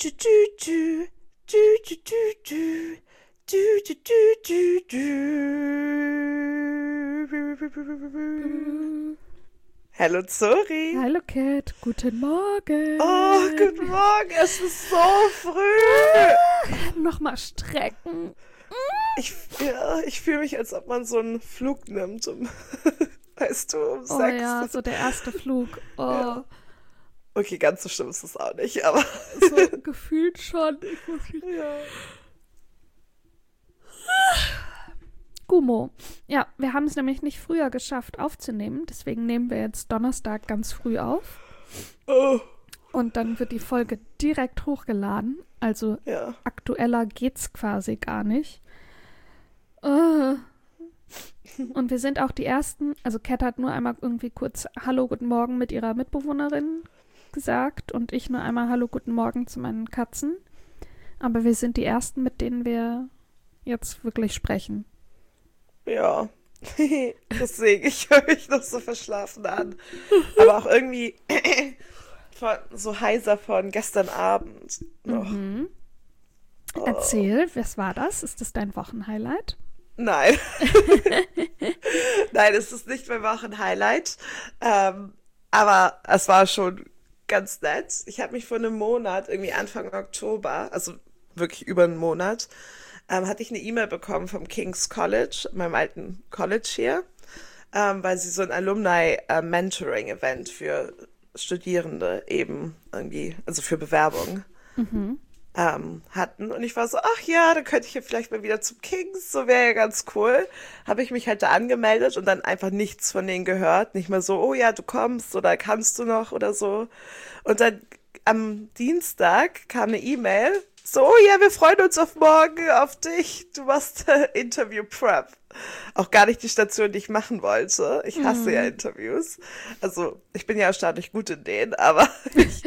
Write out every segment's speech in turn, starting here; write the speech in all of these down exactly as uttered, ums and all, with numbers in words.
dü, dü, dü. Dü, dü, dü, dü. Dü, dü, dü, dü, dü. Hallo Zori. Hallo Cat, guten Oh, Morgen. guten Morgen, es ist so früh. Nochmal strecken. Ich, ja, ich fühle mich, als ob man so einen Flug nimmt, um, weißt du, um Oh sechs. ja, so der erste Flug. Oh, Ja. Okay, ganz so schlimm ist es auch nicht, aber so gefühlt schon. Ich muss mich... ja. Gummo. Ja, wir haben es nämlich nicht früher geschafft aufzunehmen. Deswegen nehmen wir jetzt Donnerstag ganz früh auf. Oh, Und dann wird die Folge direkt hochgeladen. Also ja. aktueller geht's quasi gar nicht. Äh. Und wir sind auch die Ersten, also Cat hat nur einmal irgendwie kurz Hallo, guten Morgen mit ihrer Mitbewohnerin gesagt und ich nur einmal Hallo, guten Morgen zu meinen Katzen. Aber wir sind die Ersten, mit denen wir jetzt wirklich sprechen. Ja, deswegen, ich höre mich noch so verschlafen an. Aber auch irgendwie von, so heiser von gestern Abend noch. Mhm. Oh. Erzähl, was war das? Ist das dein Wochenhighlight? Nein. Nein, es ist nicht mein Wochenhighlight. Ähm, aber es war schon ganz nett. Ich habe mich vor einem Monat, irgendwie Anfang Oktober, also wirklich über einen Monat, ähm, hatte ich eine E-Mail bekommen vom King's College, meinem alten College hier, ähm, weil sie so ein Alumni-Mentoring-Event für Studierende eben irgendwie, also für Bewerbung, Mhm. ähm, hatten. Und ich war so, ach ja, dann könnte ich ja vielleicht mal wieder zum Kings, so wäre ja ganz cool. Habe ich mich halt da angemeldet und dann einfach nichts von denen gehört. Nicht mal so, oh ja, du kommst oder kannst du noch oder so. Und dann am Dienstag kam eine E-Mail, so, oh ja, wir freuen uns auf morgen, auf dich. Du machst äh, Interview Prep. Auch gar nicht die Station, die ich machen wollte. Ich hasse Mhm. ja Interviews. Also, ich bin ja erstaunlich gut in denen, aber ich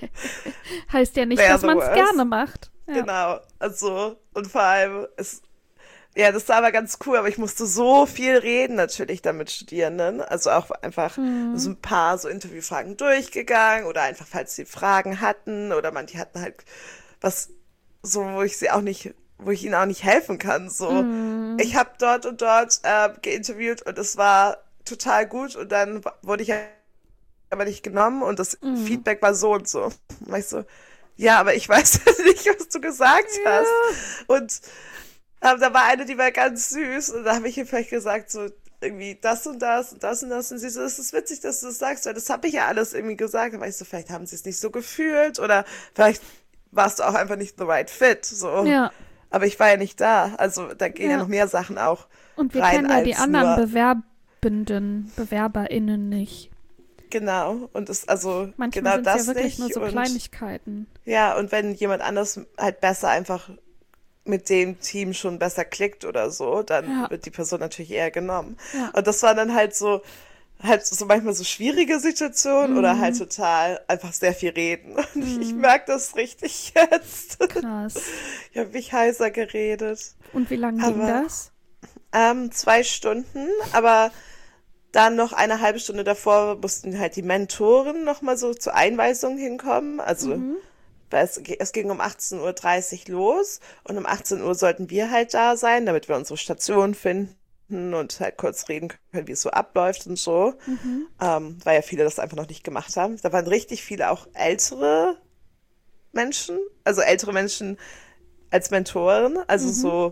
Heißt ja nicht, wäre dass the man es worst. gerne macht. Ja. Genau, also, und vor allem, es, ja, das war aber ganz cool, aber ich musste so viel reden natürlich dann mit Studierenden, also auch einfach Mhm. so ein paar so Interviewfragen durchgegangen oder einfach, falls sie Fragen hatten oder manche hatten halt was, so, wo ich sie auch nicht, wo ich ihnen auch nicht helfen kann, so, Mhm. ich habe dort und dort äh, geinterviewt und es war total gut und dann wurde ich aber nicht genommen und das Mhm. Feedback war so und so. Und war ich so, ja, aber ich weiß nicht, was du gesagt Ja. hast. Und ähm, da war eine, die war ganz süß und da habe ich ihr vielleicht gesagt, so irgendwie das und das und das und das und sie so, es ist witzig, dass du das sagst, weil das habe ich ja alles irgendwie gesagt. Da war ich so, vielleicht haben sie es nicht so gefühlt oder vielleicht warst du auch einfach nicht the right fit, so. Ja, Aber ich war ja nicht da, also da gehen ja ja. noch mehr Sachen auch Und wir rein kennen ja die als anderen nur, Bewerbenden, BewerberInnen nicht. genau, und es, also Manchmal genau sind es ja das wirklich nur nicht so und Kleinigkeiten. ja, und wenn jemand anders halt besser einfach mit dem Team schon besser klickt oder so, dann Ja, wird die Person natürlich eher genommen. ja. Und das waren dann halt so, halt so manchmal so schwierige Situationen oder halt Mhm. total einfach sehr viel reden. Und ich, ich Mhm. merke das richtig jetzt. Krass. Ich habe mich heiser geredet. Und wie lange ging Aber das? ähm, zwei Stunden, aber dann noch eine halbe Stunde davor mussten halt die Mentoren nochmal so zur Einweisung hinkommen. Also Mhm. weil es, es ging um achtzehn Uhr dreißig los und um achtzehn Uhr sollten wir halt da sein, damit wir unsere Station finden und halt kurz reden können, wie es so abläuft und so. Mhm. Ähm, weil ja viele das einfach noch nicht gemacht haben. Da waren richtig viele auch ältere Menschen, also ältere Menschen als Mentoren, also Mhm. so,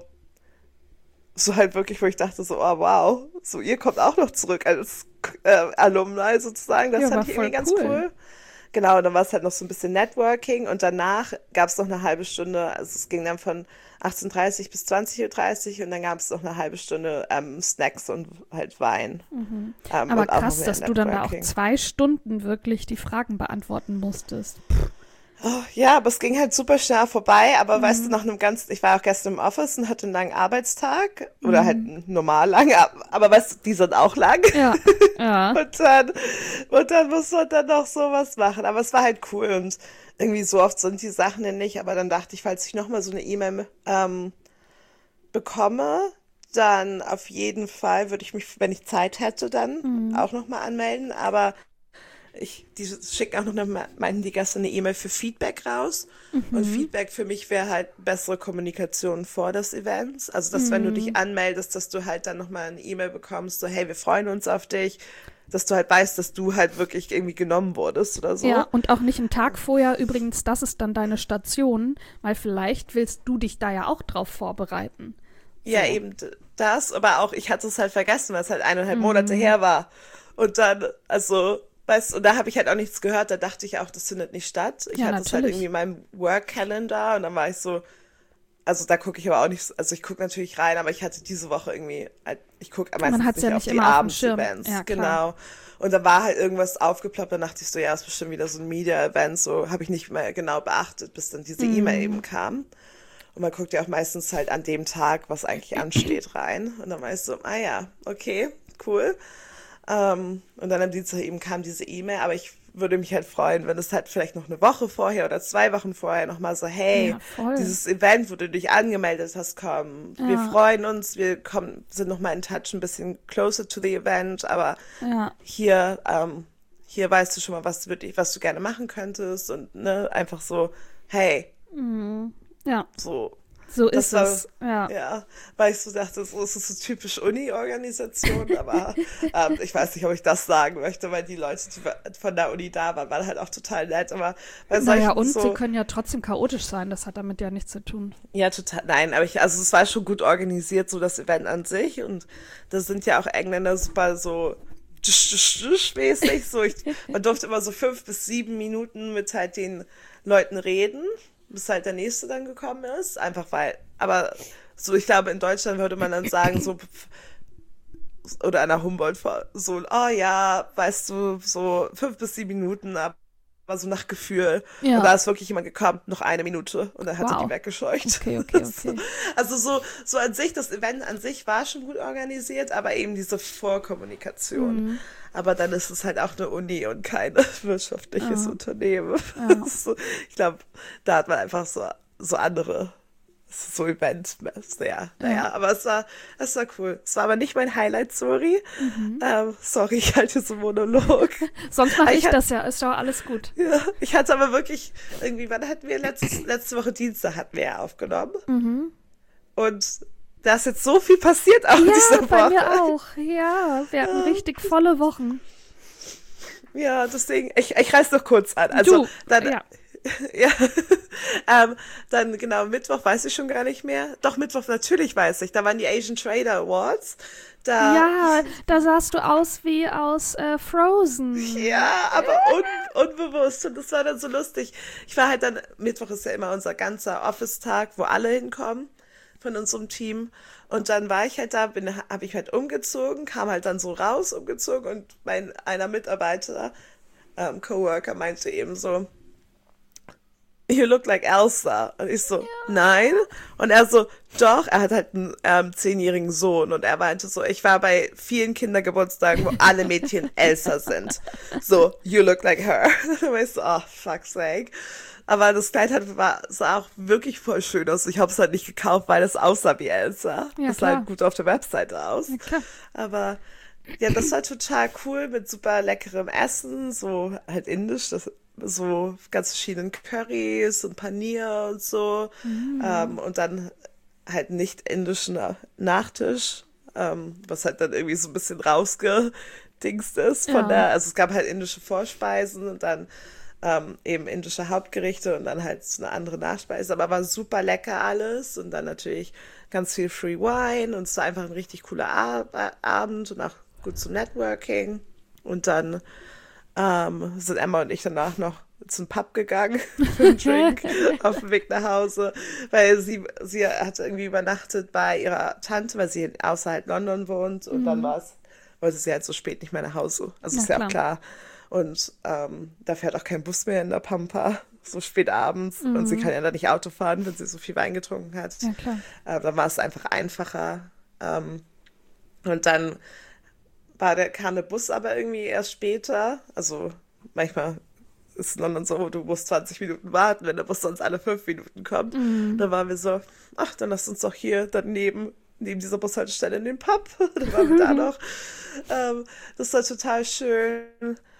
so halt wirklich, wo ich dachte so, oh wow, so ihr kommt auch noch zurück als äh, Alumni sozusagen, das Ja, fand war ich irgendwie voll ganz cool. cool. Genau, und dann war es halt noch so ein bisschen Networking und danach gab es noch eine halbe Stunde, also es ging dann von achtzehn Uhr dreißig bis zwanzig Uhr dreißig und dann gab es noch eine halbe Stunde ähm, Snacks und halt Wein Mhm. ähm, Aber und auch noch krass, mehr dass du dann da auch Networking. zwei Stunden wirklich die Fragen beantworten musstest. Oh, ja, aber es ging halt super schnell vorbei, aber weißt du, Mhm. nach einem ganzen, ich war auch gestern im Office und hatte einen langen Arbeitstag oder halt Mhm. einen normal lang, aber, aber weißt du, die sind auch lang. Ja, ja. Und dann, und dann muss man dann noch sowas machen. Aber es war halt cool und irgendwie so oft sind die Sachen denn nicht. Aber dann dachte ich, falls ich nochmal so eine E-Mail ähm, bekomme, dann auf jeden Fall würde ich mich, wenn ich Zeit hätte, dann Mhm. auch nochmal anmelden. Aber ich, die schicken auch noch, eine, meinten die gestern eine E-Mail für Feedback raus. Mhm. Und Feedback für mich wäre halt bessere Kommunikation vor des Events. Also, dass wenn du Mhm. dich anmeldest, dass du halt dann nochmal eine E-Mail bekommst, so, hey, wir freuen uns auf dich. Dass du halt weißt, dass du halt wirklich irgendwie genommen wurdest oder so. Ja, und auch nicht einen Tag vorher. Übrigens, das ist dann deine Station, weil vielleicht willst du dich da ja auch drauf vorbereiten. Ja, So. eben d- das, aber auch ich hatte es halt vergessen, weil es halt eineinhalb Mhm. Monate her war. Und dann, also, weißt du, und da habe ich halt auch nichts gehört, da dachte ich auch, das findet nicht statt. Ich Ja, hatte es halt natürlich. irgendwie in meinem Work-Calendar und dann war ich so, also da gucke ich aber auch nicht, so- also ich gucke natürlich rein, aber ich hatte diese Woche irgendwie, halt- ich gucke Man meistens hat es nicht ja auf nicht die immer auf dem Schirm. Abends-Events, Ja, klar. genau. Und da war halt irgendwas aufgeploppt, dann dachte ich so, ja, ist bestimmt wieder so ein Media-Event, so habe ich nicht mehr genau beachtet, bis dann diese E-Mail Mhm. eben kam. Und man guckt ja auch meistens halt an dem Tag, was eigentlich ansteht, rein. Und dann war ich so, ah ja, okay, cool. Ähm, und dann am Dienstag eben kam diese E-Mail, aber ich würde mich halt freuen, wenn es halt vielleicht noch eine Woche vorher oder zwei Wochen vorher nochmal so, hey, Ja, voll. dieses Event, wo du dich angemeldet hast, komm, wir Ja. freuen uns, wir kommen, sind nochmal in Touch, ein bisschen closer to the event, aber Ja. hier, ähm, hier weißt du schon mal, was, wirklich, was du gerne machen könntest und ne, einfach so, hey, Mhm. Ja, so. so Das ist war, es. Ja. ja, weil ich so dachte, so ist es so typisch Uni-Organisation, aber ähm, ich weiß nicht, ob ich das sagen möchte, weil die Leute, die von der Uni da waren, waren halt auch total nett, aber bei Naja, solchen und so, sie können ja trotzdem chaotisch sein. Das hat damit ja nichts zu tun. ja, total, nein, aber ich, also es war schon gut organisiert, so das Event an sich und da sind ja auch Engländer super so mäßig, so ich, man durfte immer so fünf bis sieben Minuten mit halt den Leuten reden, bis halt der nächste dann gekommen ist, einfach weil, aber so, ich glaube, in Deutschland würde man dann sagen, so, oder an der Humboldt, so, oh ja, weißt du, so fünf bis sieben Minuten, aber so nach Gefühl. Ja. Und da ist wirklich jemand gekommen, noch eine Minute und dann hat er Wow. die weggescheucht. Okay, okay, okay. Also so, so an sich, das Event an sich war schon gut organisiert, aber eben diese Vorkommunikation. Mhm. Aber dann ist es halt auch eine Uni und kein wirtschaftliches Ja. Unternehmen. Ja. Das ist so, ich glaube, da hat man einfach so, so andere, so Event, ja, naja, Ja. aber es war, es war cool. Es war aber nicht mein Highlight, sorry. Mhm. Ähm, sorry, ich halte so einen Monolog. Sonst mache Aber ich ich hat- das ja. Ist doch alles gut. Ja, ich hatte aber wirklich, irgendwie, wann hatten wir letztes, letzte Woche Dienstag hatten wir ja aufgenommen. Mhm. Und da ist jetzt so viel passiert auch Ja, diese bei Woche. mir auch. Ja, wir hatten richtig volle Wochen. Ja, deswegen, ich, ich reiß noch kurz an. Also Du, dann, ja. ja, ähm, dann genau, Mittwoch weiß ich schon gar nicht mehr. Doch, Mittwoch natürlich weiß ich. Da waren die Asian Trader Awards. Da, Ja, da sahst du aus wie aus äh, Frozen. ja, aber un, unbewusst. Und das war dann so lustig. Ich war halt dann, Mittwoch ist ja immer unser ganzer Office-Tag, wo alle hinkommen von unserem Team. Und dann war ich halt da, bin, habe ich halt umgezogen, kam halt dann so raus, umgezogen und mein einer Mitarbeiter, ähm, Coworker, meinte eben so, you look like Elsa. Und ich so, nein. Und er so, doch, er hat halt einen ähm, zehnjährigen Sohn. Und er meinte so, ich war bei vielen Kindergeburtstagen, wo alle Mädchen Elsa sind. So, you look like her. Und ich so, oh, fuck's sake. Aber das Kleid hat, war, sah auch wirklich voll schön aus. Ich habe es halt nicht gekauft, weil es aussah wie Elsa. Ja, das sah klar. halt gut auf der Webseite aus. Ja, klar. Aber ja, das war total cool mit super leckerem Essen, so halt indisch, das, so ganz verschiedenen Currys und Panier und so. Ähm, und dann halt nicht indischen Na- Nachtisch, ähm, was halt dann irgendwie so ein bisschen rausgedingst ist von Ja. der, also es gab halt indische Vorspeisen und dann ähm, eben indische Hauptgerichte und dann halt so eine andere Nachspeise, aber war super lecker alles und dann natürlich ganz viel Free Wine und es war einfach ein richtig cooler Ab Abend und auch gut zum Networking und dann ähm, sind Emma und ich danach noch zum Pub gegangen für einen Drink auf dem Weg nach Hause, weil sie, sie hat irgendwie übernachtet bei ihrer Tante, weil sie außerhalb London wohnt und dann war es, wollte sie halt so spät nicht mehr nach Hause. Also Na ist ja auch klar. klar. Und ähm, da fährt auch kein Bus mehr in der Pampa, so spät abends. Und sie kann ja dann nicht Auto fahren, wenn sie so viel Wein getrunken hat. Ja, klar. Äh, dann war es einfach einfacher. Ähm, und dann war der, kam der Bus aber irgendwie erst später. Also manchmal ist es in London so, du musst zwanzig Minuten warten, wenn der Bus sonst alle fünf Minuten kommt. Dann waren wir so, ach, dann lass uns doch hier daneben, neben dieser Bushaltestelle in den Pub. Dann waren wir da noch. Ähm, das war total schön.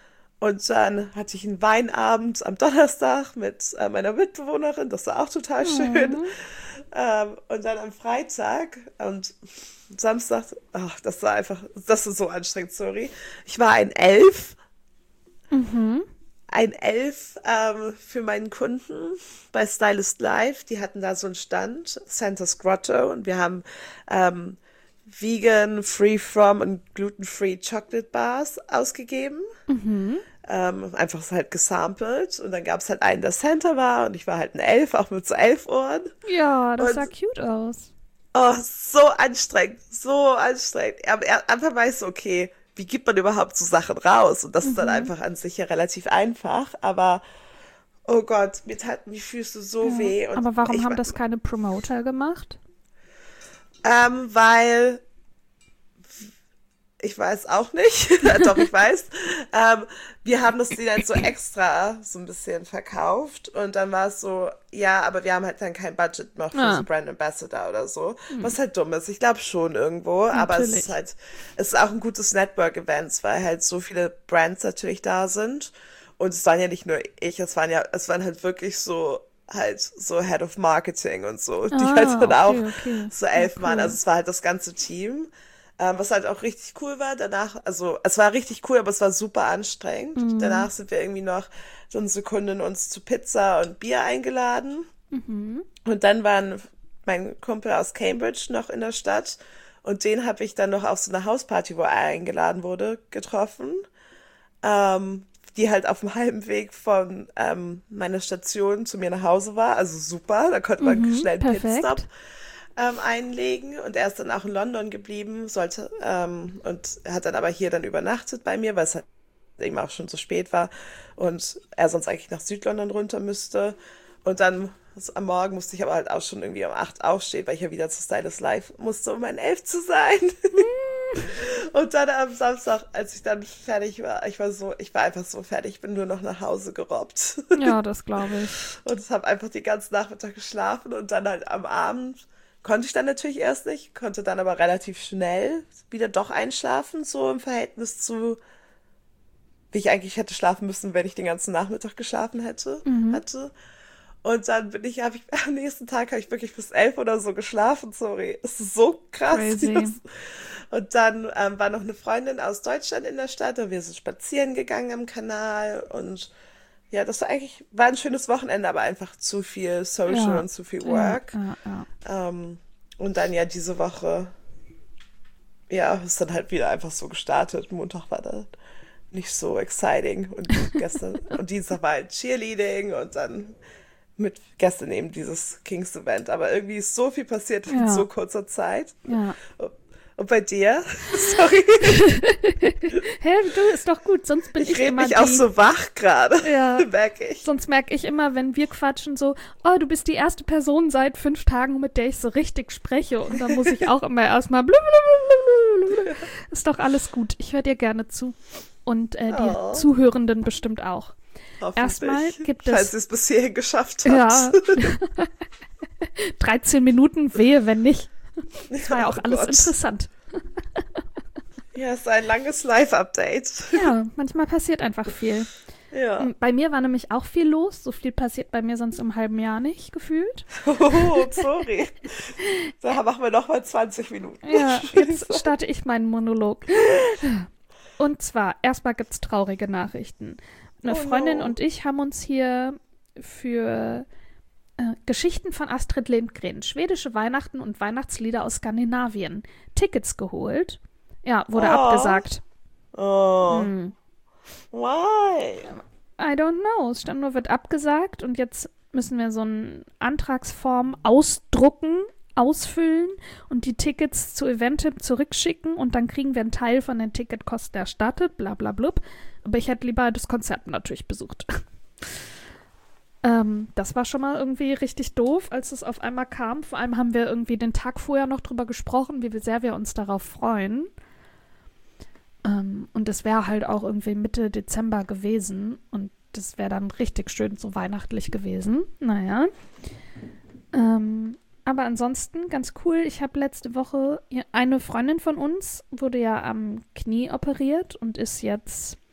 Und dann hatte ich einen Weinabend am Donnerstag mit äh, meiner Mitbewohnerin. Das war auch total schön. Oh. Ähm, und dann am Freitag und Samstag, ach, das war einfach, das ist so anstrengend, sorry. Ich war ein Elf, Mhm. ein Elf ähm, für meinen Kunden bei Stylist Live. Die hatten da so einen Stand, Santa's Grotto, und wir haben ähm, Vegan, Free From und Gluten-Free Chocolate Bars ausgegeben. Mhm. Ähm, einfach so halt gesampelt. Und dann gab es halt einen, der Santa war, und ich war halt ein Elf, auch mit so Elfohren. Ja, das sah Und cute aus. oh, so anstrengend, so anstrengend. Aber er- am Anfang war ich so, okay, wie gibt man überhaupt so Sachen raus? Und das ist dann Mhm. einfach an sich ja relativ einfach. Aber, oh Gott, mir taten die Füße so Ja. weh. Und Aber warum ich, haben war- das keine Promoter gemacht? ähm, weil, ich weiß auch nicht, doch, ich weiß, ähm, wir haben das denen halt so extra so ein bisschen verkauft. Und dann war es so, ja, aber wir haben halt dann kein Budget noch für Ah, so Brand Ambassador oder so. hm. Was halt dumm ist. Ich glaube schon irgendwo, aber es ist Natürlich. halt, es ist auch ein gutes Network-Event, weil halt so viele Brands natürlich da sind. Und es waren ja nicht nur ich, es waren ja, es waren halt wirklich so, halt so Head of Marketing und so, die halt Ah, dann auch okay, okay. so Ja, elf waren. Also cool. es war halt das ganze Team. Ähm, was halt auch richtig cool war, danach, also es war richtig cool, aber es war super anstrengend. Mhm. Danach sind wir irgendwie noch so eine Sekunde uns zu Pizza und Bier eingeladen. Mhm. Und dann waren mein Kumpel aus Cambridge noch in der Stadt. Und den habe ich dann noch auf so eine Hausparty, wo er eingeladen wurde, getroffen. Ähm, die halt auf dem halben Weg von ähm, meiner Station zu mir nach Hause war. Also super, da konnte man Mhm. schnell einen Pitstop Perfekt. ähm, einlegen. Und er ist dann auch in London geblieben, sollte, ähm, und er hat dann aber hier dann übernachtet bei mir, weil es halt eben auch schon so spät war und er sonst eigentlich nach Südlondon runter müsste. Und dann also am Morgen musste ich aber halt auch schon irgendwie um acht aufstehen, weil ich ja wieder zu Stylist Live musste, um ein Elf zu sein. Und dann am Samstag, als ich dann fertig war, ich war so, ich war einfach so fertig, ich bin nur noch nach Hause gerobbt. Ja, das glaube ich. Und habe einfach den ganzen Nachmittag geschlafen und dann halt am Abend konnte ich dann natürlich erst nicht, konnte dann aber relativ schnell wieder doch einschlafen, so im Verhältnis zu, wie ich eigentlich hätte schlafen müssen, wenn ich den ganzen Nachmittag geschlafen hätte, Mhm. hatte. Und dann bin ich, habe ich, am nächsten Tag habe ich wirklich bis elf oder so geschlafen, sorry. Es ist so krass. Crazy. Das. Und dann ähm, war noch eine Freundin aus Deutschland in der Stadt und wir sind spazieren gegangen am Kanal und ja, das war eigentlich, war ein schönes Wochenende, aber einfach zu viel Social Ja, und zu viel ja, Work. ja, ja. Ähm, und dann ja diese Woche, ja, ist dann halt wieder einfach so gestartet. Montag war dann nicht so exciting und gestern und Dienstag war halt Cheerleading und dann mit gestern eben dieses Kings Event. Aber irgendwie ist so viel passiert in so Ja, kurzer Zeit. ja. Und bei dir? Sorry, Hä, du, ist doch gut, sonst bin ich ich rede immer mich auch die. so wach gerade, Ja, merke ich. sonst merke ich immer, wenn wir quatschen, so, oh, du bist die erste Person seit fünf Tagen, mit der ich so richtig spreche. Und dann muss ich auch immer erstmal blablabla. Ist doch alles gut. Ich höre dir gerne zu. Und äh, die Oh, Zuhörenden bestimmt auch. Erstmal hoffentlich, gibt falls es, ihr es bis hierhin geschafft habt. ja, dreizehn Minuten, wehe, wenn nicht. Das war ja auch Oh alles Gott. interessant. Ja, es ist ein langes Live-Update. Ja, manchmal passiert einfach viel. Ja. Mm, Bei mir war nämlich auch viel los. So viel passiert bei mir sonst im halben Jahr nicht, gefühlt. Oh, sorry. Da machen wir noch mal zwanzig Minuten. Ja, jetzt starte ich meinen Monolog. Und zwar, erstmal gibt's traurige Nachrichten. Eine Oh Freundin no. und ich haben uns hier für äh, Geschichten von Astrid Lindgren, schwedische Weihnachten und Weihnachtslieder aus Skandinavien, Tickets geholt. Ja, wurde Oh. abgesagt. Oh. Hm. Why? I don't know. Es stand nur, wird abgesagt und jetzt müssen wir so eine Antragsform ausdrucken, ausfüllen und die Tickets zu Eventim zurückschicken und dann kriegen wir einen Teil von den Ticketkosten erstattet, bla bla blub. Aber ich hätte lieber das Konzert natürlich besucht. ähm, das war schon mal irgendwie richtig doof, als es auf einmal kam. Vor allem haben wir irgendwie den Tag vorher noch drüber gesprochen, wie sehr wir uns darauf freuen. Ähm, und es wäre halt auch irgendwie Mitte Dezember gewesen und das wäre dann richtig schön so weihnachtlich gewesen. Naja. Ähm, aber ansonsten ganz cool. Ich habe letzte Woche eine Freundin von uns wurde ja am Knie operiert und ist jetzt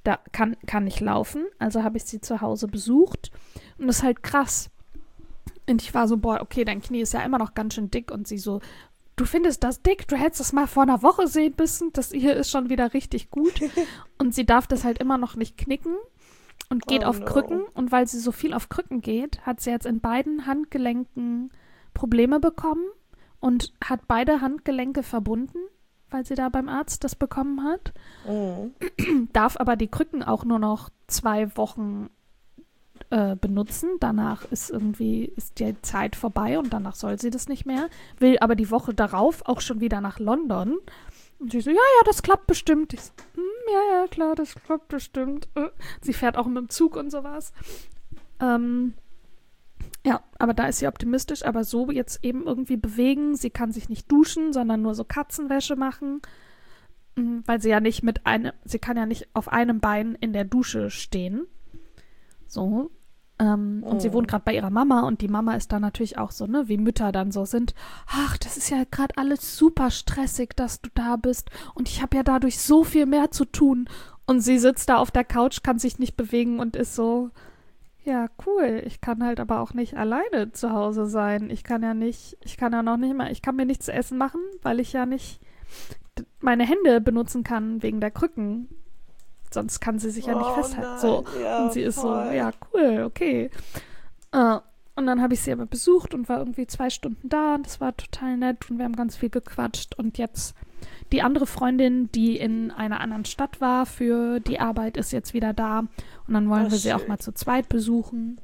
da kann, kann nicht laufen, also habe ich sie zu Hause besucht und das ist halt krass. Und ich war so, boah, okay, dein Knie ist ja immer noch ganz schön dick und sie so, du findest das dick, du hättest es mal vor einer Woche sehen müssen, das hier ist schon wieder richtig gut. Und sie darf das halt immer noch nicht knicken und geht Oh auf no. Krücken. Und weil sie so viel auf Krücken geht, hat sie jetzt in beiden Handgelenken Probleme bekommen und hat beide Handgelenke verbunden, weil sie da beim Arzt das bekommen hat. Mhm. Darf aber die Krücken auch nur noch zwei Wochen äh, benutzen. Danach ist irgendwie ist die Zeit vorbei und danach soll sie das nicht mehr. Will aber die Woche darauf auch schon wieder nach London. Und sie so, ja, ja, das klappt bestimmt. Ich so, hm, ja, ja, klar, das klappt bestimmt. Äh. Sie fährt auch mit dem Zug und sowas. Ähm, ja, aber da ist sie optimistisch. Aber so jetzt eben irgendwie bewegen. Sie kann sich nicht duschen, sondern nur so Katzenwäsche machen. Weil sie ja nicht mit einem, sie kann ja nicht auf einem Bein in der Dusche stehen. So. Ähm, Oh. und sie wohnt gerade bei ihrer Mama und die Mama ist da natürlich auch so, ne, wie Mütter dann so sind. Ach, das ist ja gerade alles super stressig, dass du da bist und ich habe ja dadurch so viel mehr zu tun. Und sie sitzt da auf der Couch, kann sich nicht bewegen und ist so, ja, cool. Ich kann halt aber auch nicht alleine zu Hause sein. Ich kann ja nicht, ich kann ja noch nicht mal, ich kann mir nichts zu essen machen, weil ich ja nicht d- meine Hände benutzen kann wegen der Krücken. Sonst kann sie sich ja nicht Oh festhalten. nein, So. ja, Und sie ist so, voll. ja, cool, okay. Äh, und dann habe ich sie aber besucht und war irgendwie zwei Stunden da und das war total nett und wir haben ganz viel gequatscht. Und jetzt die andere Freundin, die in einer anderen Stadt war für die Arbeit, ist jetzt wieder da. Und dann wollen Oh, wir sie auch schön. mal zu zweit besuchen.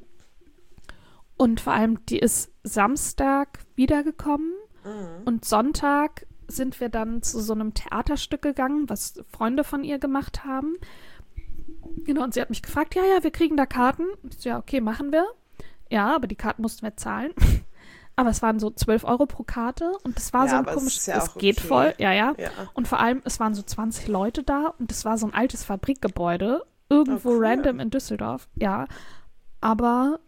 Und vor allem, die ist Samstag wiedergekommen. Mhm. Und Sonntag sind wir dann zu so einem Theaterstück gegangen, was Freunde von ihr gemacht haben. Genau, und sie hat mich gefragt, ja, ja, wir kriegen da Karten. Und ich so, ja, okay, machen wir. Ja, aber die Karten mussten wir zahlen. Aber es waren so zwölf Euro pro Karte und das war Ja, so ein aber es komisch, ist ja es auch geht okay. voll, ja, ja. Ja. Und vor allem, es waren so zwanzig Leute da und es war so ein altes Fabrikgebäude, irgendwo Oh, cool. random in Düsseldorf, ja. Aber,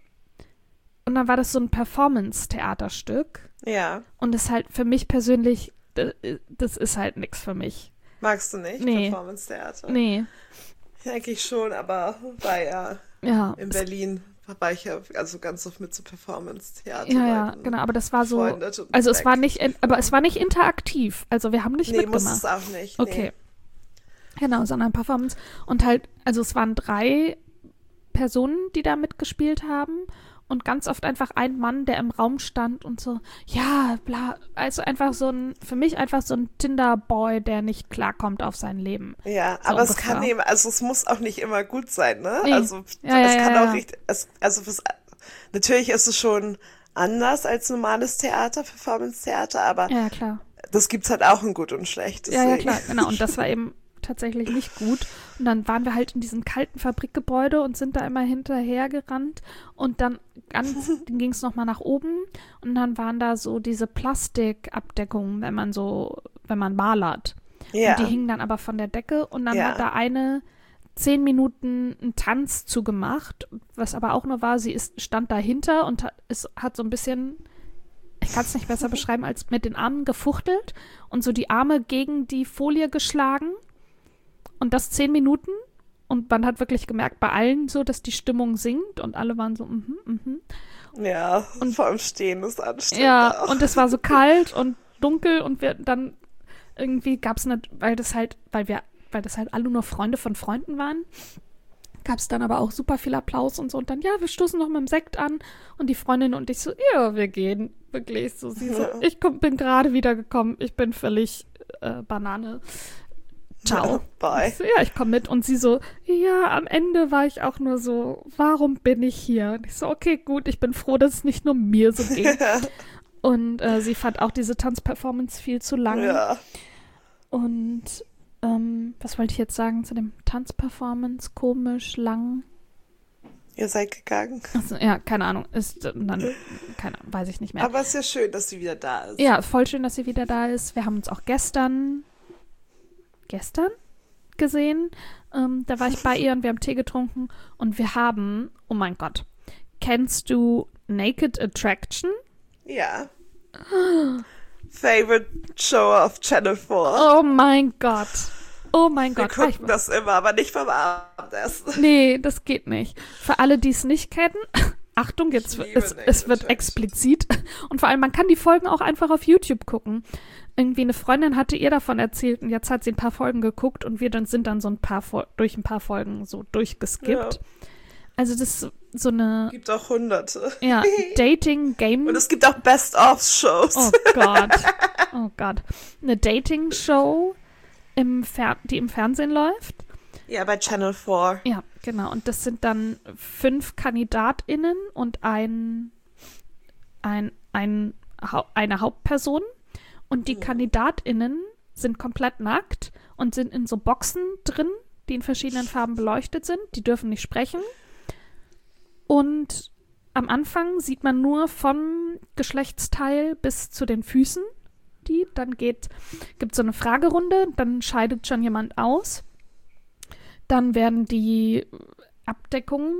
und dann war das so ein Performance-Theaterstück Ja. und das ist halt für mich persönlich, d- das ist halt nichts für mich. Magst du nicht Nee. Performance-Theater? Nee, Ja, eigentlich schon, aber war ja ja. in es- Berlin, war ich ja also ganz oft mit so Performance-Theater. Ja, ja, genau, aber das war so, befreundet und also es war weg. nicht, in, aber es war nicht interaktiv, also wir haben nicht Nee, muss mitgemacht. es auch nicht. Okay. Genau, sondern Performance. Und halt, also es waren drei Personen, die da mitgespielt haben. Und ganz oft einfach ein Mann, der im Raum stand und so, ja, bla. Also einfach so ein, für mich einfach so ein Tinder-Boy, der nicht klarkommt auf sein Leben. Nee. Ja, So aber es ungefähr. kann eben, also es muss auch nicht immer gut sein, ne? Nee. Also Ja, ja, es kann ja, auch ja. richtig, es, also was, natürlich ist es schon anders als normales Theater, Performance-Theater, aber Ja, ja, klar. das gibt's halt auch in gut und schlecht. Ja, ja, deswegen. klar, genau. Und das war eben tatsächlich nicht gut. Und dann waren wir halt in diesem kalten Fabrikgebäude und sind da immer hinterher gerannt. Und dann ganz, dann ging es nochmal nach oben. Und dann waren da so diese Plastikabdeckungen, wenn man so, wenn man malert. Ja. Und die hingen dann aber von der Decke. Und dann Ja. hat da eine zehn Minuten einen Tanz zugemacht, was aber auch nur war, sie ist, stand dahinter und hat, ist, hat so ein bisschen, ich kann es nicht besser beschreiben, als mit den Armen gefuchtelt und so die Arme gegen die Folie geschlagen. Und das zehn Minuten. Und man hat wirklich gemerkt, bei allen so, dass die Stimmung sinkt. Und alle waren so, mhm, mhm. Ja, Und- und vor allem Stehen ist anstrengend. Ja, auch. und es war so kalt und dunkel. Und wir dann irgendwie gab es nicht, weil das halt, weil wir, weil das halt alle nur Freunde von Freunden waren, gab es dann aber auch super viel Applaus und so. Und dann, ja, wir stoßen noch mit dem Sekt an. Und die Freundin und ich so, ja, wir gehen. Wirklich so. Sie so, Ja. ich komm, bin gerade wiedergekommen. Ich bin völlig äh, Banane. Ciao. Bye. Ich so, ja, ich komme mit. Und sie so, ja, am Ende war ich auch nur so, warum bin ich hier? Und ich so, okay, gut, ich bin froh, dass es nicht nur mir so ging. Und äh, sie fand auch diese Tanzperformance viel zu lang. Ja. Und ähm, was wollte ich jetzt sagen zu dem Tanzperformance? Komisch, lang. Ihr seid gegangen. Also, ja, keine Ahnung. Ist äh, dann, keine Ahnung, weiß ich nicht mehr. Aber es ist ja schön, dass sie wieder da ist. Ja, voll schön, dass sie wieder da ist. Wir haben uns auch gestern, gestern gesehen. Ähm, da war ich bei ihr und wir haben Tee getrunken und wir haben, oh mein Gott, kennst du Naked Attraction? Ja. Favorite Show auf Channel four. Oh mein Gott. Oh mein Wir Gott. Ah, ich- gucken das immer, aber nicht vom Abendessen. Nee, das geht nicht. Für alle, die es nicht kennen, Achtung, jetzt Ich wird- liebe es, Naked es wird Attraction. explizit. Und vor allem, man kann die Folgen auch einfach auf YouTube gucken. Irgendwie eine Freundin hatte ihr davon erzählt und jetzt hat sie ein paar Folgen geguckt und wir dann sind dann so ein paar Fol- durch ein paar Folgen so durchgeskippt. Ja. Also das ist so- so eine Gibt auch hunderte. ja, Dating-Game. Und es gibt auch Best-of-Shows. Oh Gott. Oh Gott. Eine Dating-Show, im Fer- die im Fernsehen läuft. Ja, bei Channel vier. Ja, genau. Und das sind dann fünf KandidatInnen und ein, ein, ein, Hau- eine Hauptperson. Und die KandidatInnen sind komplett nackt und sind in so Boxen drin, die in verschiedenen Farben beleuchtet sind. Die dürfen nicht sprechen. Und am Anfang sieht man nur vom Geschlechtsteil bis zu den Füßen. Die, dann geht, gibt es so eine Fragerunde, dann scheidet schon jemand aus. Dann werden die Abdeckungen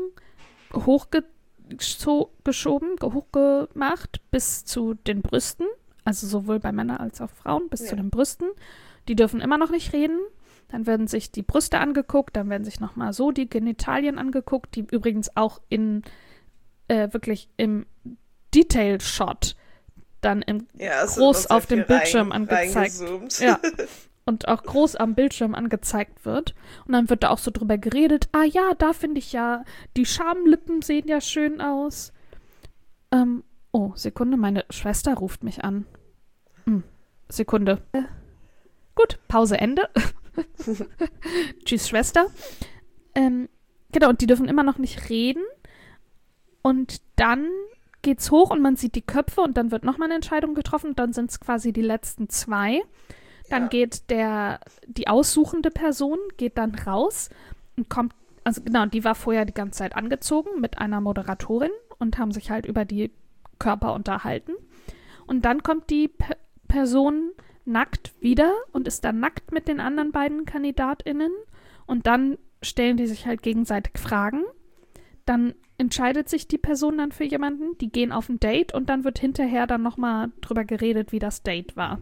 hochgeschoben, hochgemacht bis zu den Brüsten. Also sowohl bei Männern als auch Frauen bis Ja. zu den Brüsten. Die dürfen immer noch nicht reden. Dann werden sich die Brüste angeguckt, dann werden sich nochmal so die Genitalien angeguckt, die übrigens auch in äh, wirklich im Detail-Shot dann im Ja, es groß wird noch auf sehr dem viel Bildschirm rein- angezeigt. reingezoomt. Ja. Und auch groß am Bildschirm angezeigt wird. Und dann wird da auch so drüber geredet, ah ja, da finde ich ja, die Schamlippen sehen ja schön aus. Ähm, oh, Sekunde, meine Schwester ruft mich an. Hm, Sekunde. Äh, gut, Pause, Ende. Tschüss, Schwester. Ähm, genau, und die dürfen immer noch nicht reden. Und dann geht's hoch und man sieht die Köpfe und dann wird nochmal eine Entscheidung getroffen und dann sind es quasi die letzten zwei. Dann Ja. geht der, die aussuchende Person geht dann raus und kommt, also genau, die war vorher die ganze Zeit angezogen mit einer Moderatorin und haben sich halt über die Körper unterhalten. Und dann kommt die P- Person nackt wieder und ist dann nackt mit den anderen beiden KandidatInnen und dann stellen die sich halt gegenseitig Fragen. Dann entscheidet sich die Person dann für jemanden, die gehen auf ein Date und dann wird hinterher dann nochmal drüber geredet, wie das Date war.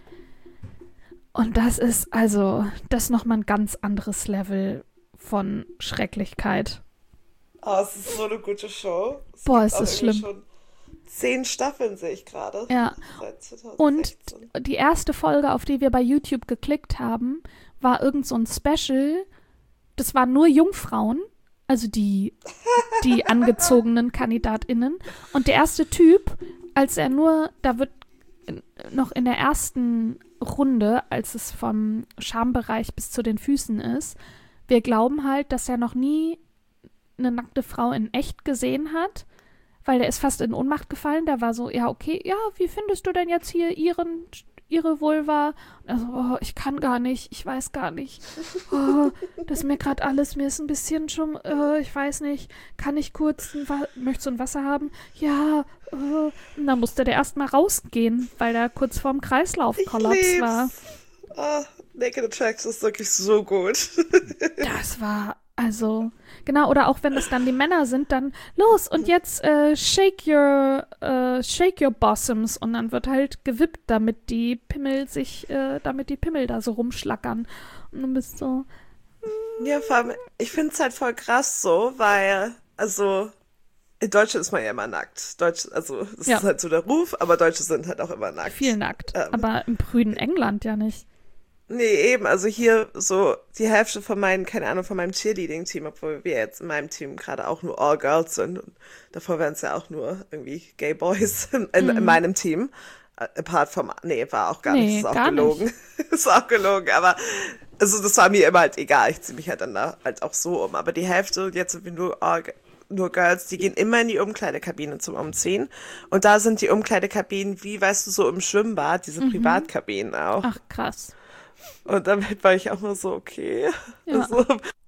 Und das ist also, das ist nochmal ein ganz anderes Level von Schrecklichkeit. Oh, es ist so eine gute Show. Es Boah, gibt ist auch das irgendwie schlimm. Schon zehn Staffeln sehe ich gerade. Ja. Seit zwanzig Und sechzehn. die erste Folge, auf die wir bei YouTube geklickt haben, war irgend so ein Special. Das waren nur Jungfrauen, also die, die angezogenen KandidatInnen. Und der erste Typ, als er nur, da wird in- noch in der ersten Runde, als es vom Schambereich bis zu den Füßen ist, wir glauben halt, dass er noch nie eine nackte Frau in echt gesehen hat, weil der ist fast in Ohnmacht gefallen. Der war so, ja, okay, ja, wie findest du denn jetzt hier ihren, ihre Vulva? Und er so, oh, ich kann gar nicht, ich weiß gar nicht. Oh, das ist mir gerade alles, mir ist ein bisschen schon, äh, ich weiß nicht, kann ich kurz, ein Wa- möchtest du ein Wasser haben? Ja, äh. Und dann musste der erstmal rausgehen, weil er kurz vorm Kreislaufkollaps Ich war. lieb's. Oh, Naked Attraction ist wirklich so gut. Das war, also, genau, oder auch wenn es dann die Männer sind, dann los und jetzt äh, shake your, äh, shake your bottoms und dann wird halt gewippt, damit die Pimmel sich, äh, damit die Pimmel da so rumschlackern. Und du bist so, Ja, vor allem, ich finde es halt voll krass so, weil, also, in Deutschland ist man ja immer nackt. Deutsch, also, das Ja. ist halt so der Ruf, aber Deutsche sind halt auch immer nackt. viel nackt. Ähm. Aber im prüden England ja nicht. Nee, eben, also hier so die Hälfte von meinen, keine Ahnung, von meinem Cheerleading-Team, obwohl wir jetzt in meinem Team gerade auch nur All Girls sind. Und davor wären es ja auch nur irgendwie Gay Boys in, in, in meinem Team. Äh, Apart vom, nee, war auch gar Nee, nicht, ist auch gar gelogen. Ist auch gelogen, aber also das war mir immer halt egal. Ich ziehe mich halt dann da halt auch so um. Aber die Hälfte, jetzt sind wir nur All, nur Girls, die gehen immer in die Umkleidekabine zum Umziehen. Und da sind die Umkleidekabinen, wie, weißt du, so im Schwimmbad, diese Privatkabinen auch. Ach, krass. Und damit war ich auch nur so, okay. Ja. Also,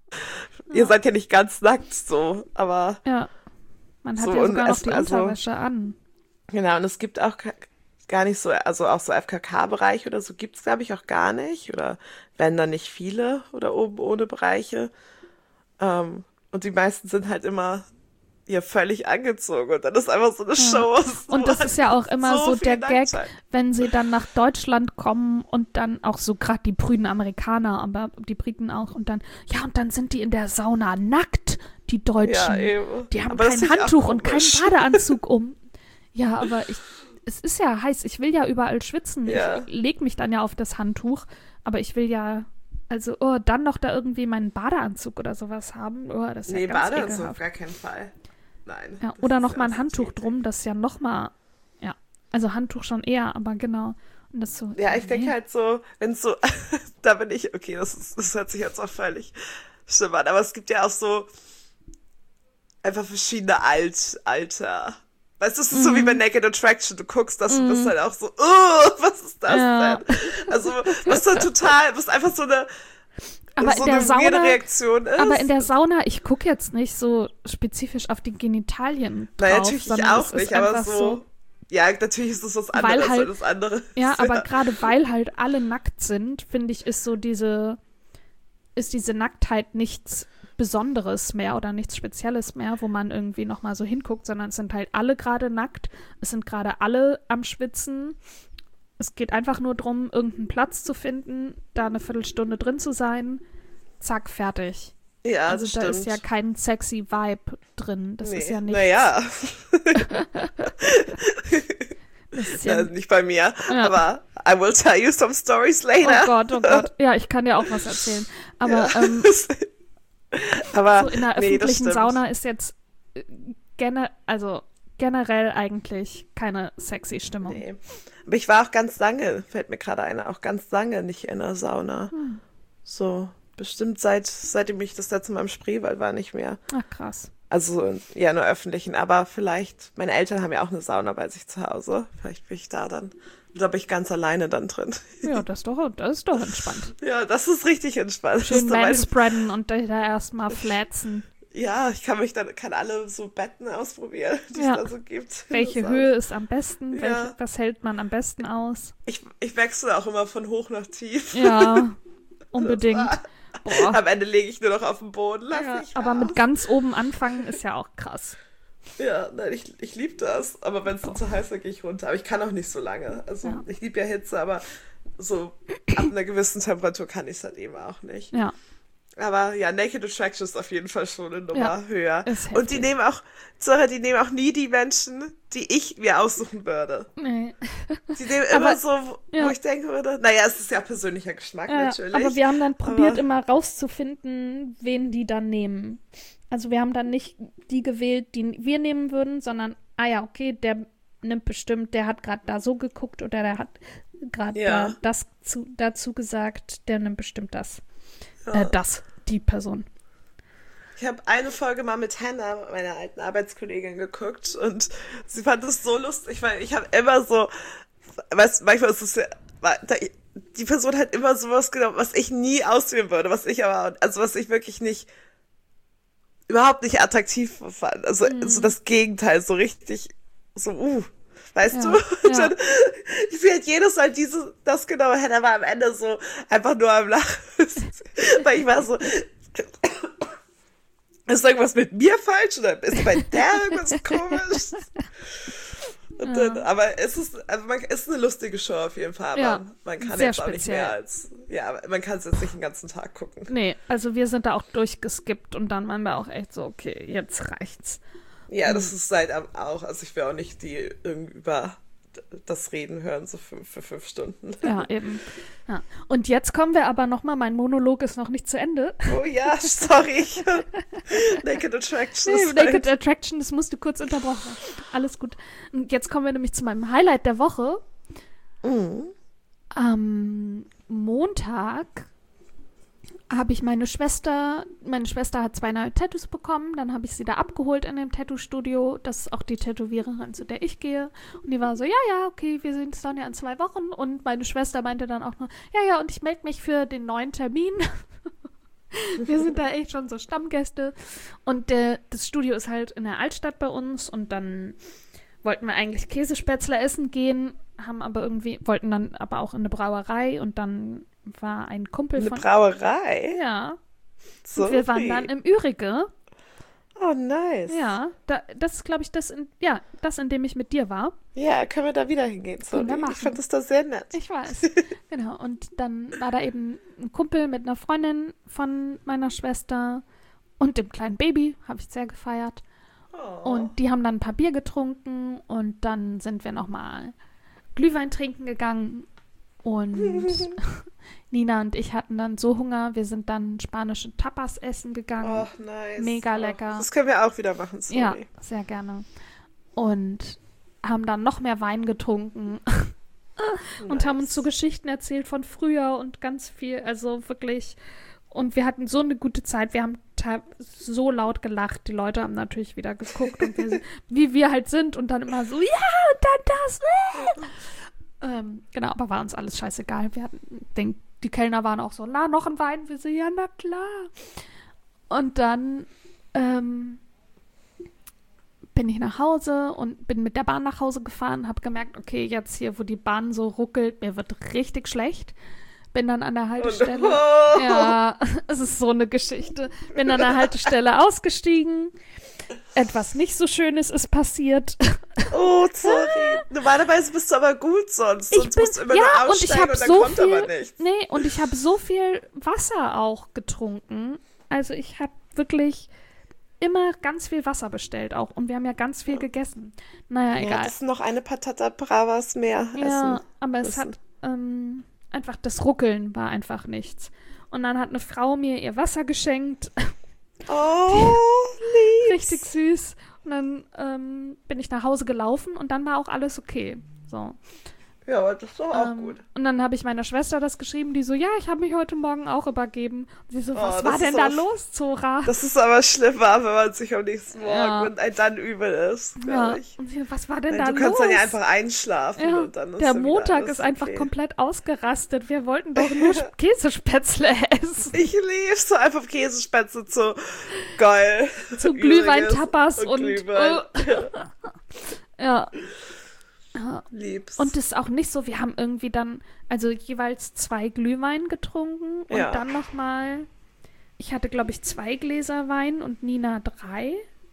ihr seid ja nicht ganz nackt so, aber Ja. Man hat So, ja und sogar noch es- die also- Unterwäsche an. genau, und es gibt auch ka- gar nicht so, also auch so F K K-Bereich oder so gibt's glaube ich auch gar nicht. Oder wenn dann nicht viele oder oben ohne Bereiche. Ähm, und die meisten sind halt immer ja völlig angezogen und dann ist einfach so eine Ja. Show. So Und das ist ja auch immer so, so der viel Gag, Nacktheit. wenn sie dann nach Deutschland kommen und dann auch so gerade die prüden Amerikaner, aber die Briten auch und dann, ja, und dann sind die in der Sauna nackt, die Ja, Deutschen. eben. Die haben Aber das kein finde ich auch Handtuch und keinen komisch. Badeanzug um. Ja, aber ich, es ist ja heiß, ich will ja überall schwitzen. Ja. Ich leg mich dann ja auf das Handtuch, aber ich will ja, also, oh, dann noch da irgendwie meinen Badeanzug oder sowas haben. Oh, das ist Nee, ja ganz Badeanzug auf ekelhaft. gar keinen Fall. Nein. Ja, das oder ist noch ja mal auch ein so Handtuch eklig. drum, das ist ja noch mal, ja, also Handtuch schon eher, aber genau. Und das so, Ja, ich denke nee. halt so, wenn es so, da bin ich, okay, das, ist, das hört sich jetzt auch völlig schlimm an, aber es gibt ja auch so einfach verschiedene Alt, Alter. Weißt du, es ist so wie bei Naked Attraction, du guckst das und bist halt auch so, oh, was ist das Ja. denn? Also, was dann total, was einfach so eine, Aber so in der eine weirde Sauna, Reaktion ist. aber in der Sauna, ich gucke jetzt nicht so spezifisch auf die Genitalien drauf, Naja, natürlich ich sondern auch es nicht, ist aber einfach so, ja, natürlich ist es was anderes Weil halt- als das andere. Ja, Ist aber gerade weil halt alle nackt sind, finde ich, ist so diese, ist diese Nacktheit nichts Besonderes mehr oder nichts Spezielles mehr, wo man irgendwie nochmal so hinguckt, sondern es sind halt alle gerade nackt, es sind gerade alle am Schwitzen. Es geht einfach nur darum, irgendeinen Platz zu finden, da eine Viertelstunde drin zu sein, zack, fertig. Ja, Also das da stimmt. ist ja kein sexy Vibe drin. Das nee. ist ja nichts. Naja, Das ist ja, also nicht bei mir, Ja. aber I will tell you some stories oh later. Gott, oh Gott. Ja, ich kann dir auch was erzählen. Aber Ja. ähm, aber so in der nee, das öffentlichen stimmt. Sauna ist jetzt äh, gene also generell eigentlich keine sexy Stimmung. Nee. Aber ich war auch ganz lange, fällt mir gerade ein, auch ganz lange nicht in der Sauna. Hm. So, bestimmt seit, seitdem ich das letzte Mal im Spreewald war, nicht mehr. Ach, krass. Also, ja, nur öffentlichen, aber vielleicht, meine Eltern haben ja auch eine Sauna bei sich zu Hause. Vielleicht bin ich da dann, da bin ich ganz alleine dann drin. Ja, das ist doch, das ist doch entspannt. Ja, das ist richtig entspannt. Das Schön ist dann meine- manspreaden und da da erstmal flatzen. Ja, ich kann mich dann, kann alle so Betten ausprobieren, die Ja. es da so gibt. Welche Das Höhe ist am besten? Ja. Welche, was hält man am besten aus? Ich, ich wechsle auch immer von hoch nach tief. Ja, unbedingt. Boah. Am Ende lege ich nur noch auf den Boden, lass Ja, mich aber raus. mit ganz oben anfangen ist ja auch krass. Ja, nein, ich, ich liebe das. Aber wenn es dann zu heiß wird, gehe ich runter. Aber ich kann auch nicht so lange. Also Ja. ich liebe ja Hitze, aber so ab einer gewissen Temperatur kann ich es halt eben auch nicht. Ja, Aber ja, Naked Attraction ist auf jeden Fall schon eine Nummer Ja, höher. ist Und die heftig. nehmen auch, Sarah, die nehmen auch nie die Menschen, die ich mir aussuchen würde. nee. Die nehmen immer Aber- so, wo ja. wo ich denke würde, naja, es ist ja persönlicher Geschmack Ja, natürlich. aber wir haben dann probiert, Aber- immer rauszufinden, wen die dann nehmen. Also wir haben dann nicht die gewählt, die wir nehmen würden, sondern, ah ja, okay, der nimmt bestimmt, der hat gerade da so geguckt oder der hat gerade Ja. da das zu, dazu gesagt, der nimmt bestimmt das. Ja. Äh, das, die Person. Ich habe eine Folge mal mit Hannah, meiner alten Arbeitskollegin, geguckt und sie fand es so lustig, weil ich habe immer so, weißt, manchmal ist es ja, war- da- die Person hat immer sowas genommen, was ich nie auswählen würde, was ich aber, also was ich wirklich nicht, überhaupt nicht attraktiv fand. Also so das Gegenteil, so richtig, so, uh, weißt Ja, du? ja. Und dann, sie hat jedes Mal diese, das genommen, Hannah war am Ende so einfach nur am Lachen. Weil ich war so, ist irgendwas mit mir falsch oder ist bei der irgendwas komisch? Und dann, aber es ist, also man, es ist eine lustige Show auf jeden Fall, aber Ja, man kann sehr jetzt auch nicht speziell. mehr als, ja, man kann es jetzt nicht den ganzen Tag gucken. Nee, also wir sind da auch durchgeskippt und dann waren wir auch echt so, okay, jetzt reicht's. Ja, Hm. das ist seit auch, also ich will auch nicht die irgendwie über das Reden hören, so fünf, für fünf Stunden. Ja, eben. Ja. Und jetzt kommen wir aber nochmal, mein Monolog ist noch nicht zu Ende. Oh ja, sorry. Naked Attraction. Nee, ist Naked halt- Attraction, das musste kurz unterbrochen werden. Alles gut. Und jetzt kommen wir nämlich zu meinem Highlight der Woche. Mhm. Am Montag habe ich meine Schwester, meine Schwester hat zwei neue Tattoos bekommen, dann habe ich sie da abgeholt in dem Tattoo-Studio. Das ist auch die Tätowiererin, zu der ich gehe. Und die war so, ja, ja, okay, wir sehen uns dann ja in zwei Wochen. Und meine Schwester meinte dann auch noch, ja, ja, und ich melde mich für den neuen Termin. Wir sind da echt schon so Stammgäste. Und äh, das Studio ist halt in der Altstadt bei uns. Und dann wollten wir eigentlich Käsespätzle essen gehen, haben aber irgendwie, wollten dann aber auch in eine Brauerei. Und dann war ein Kumpel Eine von... Brauerei. Ja. So Und wir waren dann im Ürige. Oh, nice. Ja, da, das ist, glaube ich, das, in, ja, das, in dem ich mit dir war. Ja, können wir da wieder hingehen? Sorry. Können wir machen. Ich fand das da sehr nett. Ich weiß. Genau. Und dann war da eben ein Kumpel mit einer Freundin von meiner Schwester und dem kleinen Baby. Habe ich sehr gefeiert. Oh. Und die haben dann ein paar Bier getrunken und dann sind wir nochmal Glühwein trinken gegangen. Und Nina und ich hatten dann so Hunger. Wir sind dann spanische Tapas essen gegangen. Oh, nice. Mega oh, lecker. Das können wir auch wieder machen, sorry. Ja, sehr gerne. Und haben dann noch mehr Wein getrunken und Nice. haben uns so Geschichten erzählt von früher und ganz viel, also wirklich. Und wir hatten so eine gute Zeit. Wir haben ta- so laut gelacht. Die Leute haben natürlich wieder geguckt, und wir, wie wir halt sind. Und dann immer so, ja, und dann das. Äh. ähm, genau, aber war uns alles scheißegal. Wir hatten, den, die Kellner waren auch so, na, noch ein Wein? Wir so, ja, na klar. Und dann ähm, bin ich nach Hause und bin mit der Bahn nach Hause gefahren, habe gemerkt, okay, jetzt hier, wo die Bahn so ruckelt, mir wird richtig schlecht. Bin dann an der Haltestelle. Oh. Ja, es ist so eine Geschichte. Bin an der Haltestelle ausgestiegen. Etwas nicht so Schönes ist passiert. Oh, sorry. Normalerweise bist du aber gut sonst. Ich Sonst bin, musst du immer ja, nur und ich aussteigen habe und dann so kommt viel, aber nichts. nee, und ich habe so viel Wasser auch getrunken. Also ich habe wirklich immer ganz viel Wasser bestellt auch. Und wir haben ja ganz viel gegessen. Naja, Ja, egal. das ist noch eine Patata Bravas mehr Ja, essen. aber es müssen. hat ähm, einfach, das Ruckeln war einfach nichts. Und dann hat eine Frau mir ihr Wasser geschenkt. Oh, lieb. Richtig süß. Und dann ähm, bin ich nach Hause gelaufen und dann war auch alles okay. So. Ja, aber das ist doch auch Ähm, gut. Und dann habe ich meiner Schwester das geschrieben, die so, ja, ich habe mich heute Morgen auch übergeben. Und sie so, Oh, was das war ist denn da aber- los, Zora? Das ist aber schlimmer, wenn man sich am nächsten Morgen, Ja. wenn ein dann übel ist, Ja. glaube ich. Und sie so, was war denn Nein, da du los? kannst dann ja einfach einschlafen Ja, und dann ist der dann wieder Montag alles ist einfach okay. komplett ausgerastet. Wir wollten doch nur Käsespätzle essen. Ich liebe so einfach Käsespätzle zu geil. Zu Übrigens. Glühwein-Tapas und, Glühwein. Ja. Lieb's. Und es ist auch nicht so, wir haben irgendwie dann, also jeweils zwei Glühwein getrunken und Ja. dann nochmal, ich hatte, glaube ich, zwei Gläser Wein und Nina drei.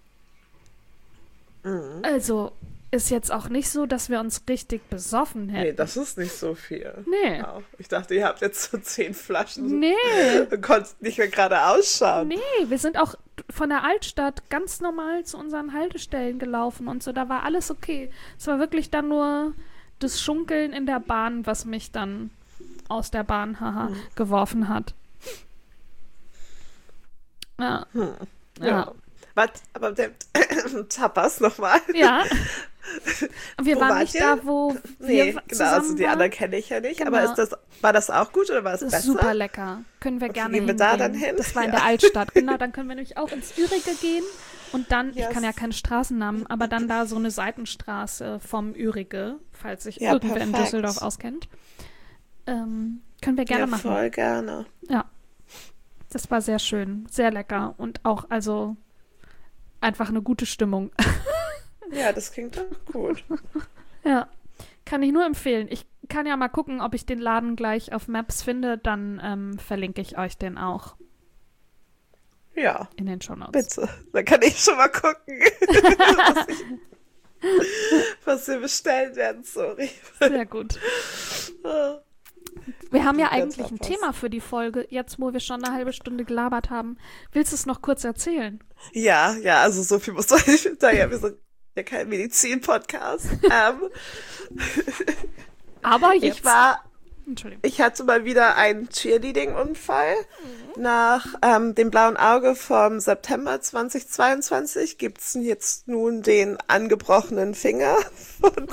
Mhm. Also ist jetzt auch nicht so, dass wir uns richtig besoffen hätten. Nee, das ist nicht so viel. Nee. Ja, ich dachte, ihr habt jetzt so zehn Flaschen Nee, und konntet nicht mehr gerade ausschauen. nee, wir sind auch von der Altstadt ganz normal zu unseren Haltestellen gelaufen und so, da war alles okay. Es war wirklich dann nur das Schunkeln in der Bahn, was mich dann aus der Bahn haha, Mhm. geworfen hat. Ja. Hm. Ja. Ja. Was, aber der Tapas nochmal. Ja. Wir Wo waren wart nicht ihr? da, wo Nee, wir genau, zusammen also die waren. anderen kenne ich ja nicht. Aber Genau. ist das, war das auch gut oder war es Das ist besser? super lecker. Können wir Okay, gerne gehen wir hingehen. da dann hin? Das war in Ja. der Altstadt. Genau, dann können wir nämlich auch ins Ürige gehen. Und dann, Yes. ich kann ja keine Straßennamen, aber dann da so eine Seitenstraße vom Ürige, falls sich Ja, irgendwer in perfekt. Düsseldorf auskennt. Ähm, können wir gerne Ja, machen. voll gerne. Ja. Das war sehr schön, sehr lecker und auch, also, einfach eine gute Stimmung. Ja, das klingt doch gut. Ja, kann ich nur empfehlen. Ich kann ja mal gucken, ob ich den Laden gleich auf Maps finde, dann ähm, verlinke ich euch den auch Ja, in den Shownotes. bitte. Dann kann ich schon mal gucken, was, ich, was wir bestellen werden. Sorry. Sehr gut. Wir haben ja Ganz eigentlich ein was. Thema für die Folge, jetzt wo wir schon eine halbe Stunde gelabert haben. Willst du es noch kurz erzählen? Ja, ja, also so viel muss man nicht hinterher. Wir sind ja kein Medizin-Podcast. ähm, Aber jetzt... ich war, Entschuldigung. ich hatte mal wieder einen Cheerleading-Unfall. Nach ähm, dem blauen Auge vom September zweitausendzweiundzwanzig gibt's jetzt nun den angebrochenen Finger von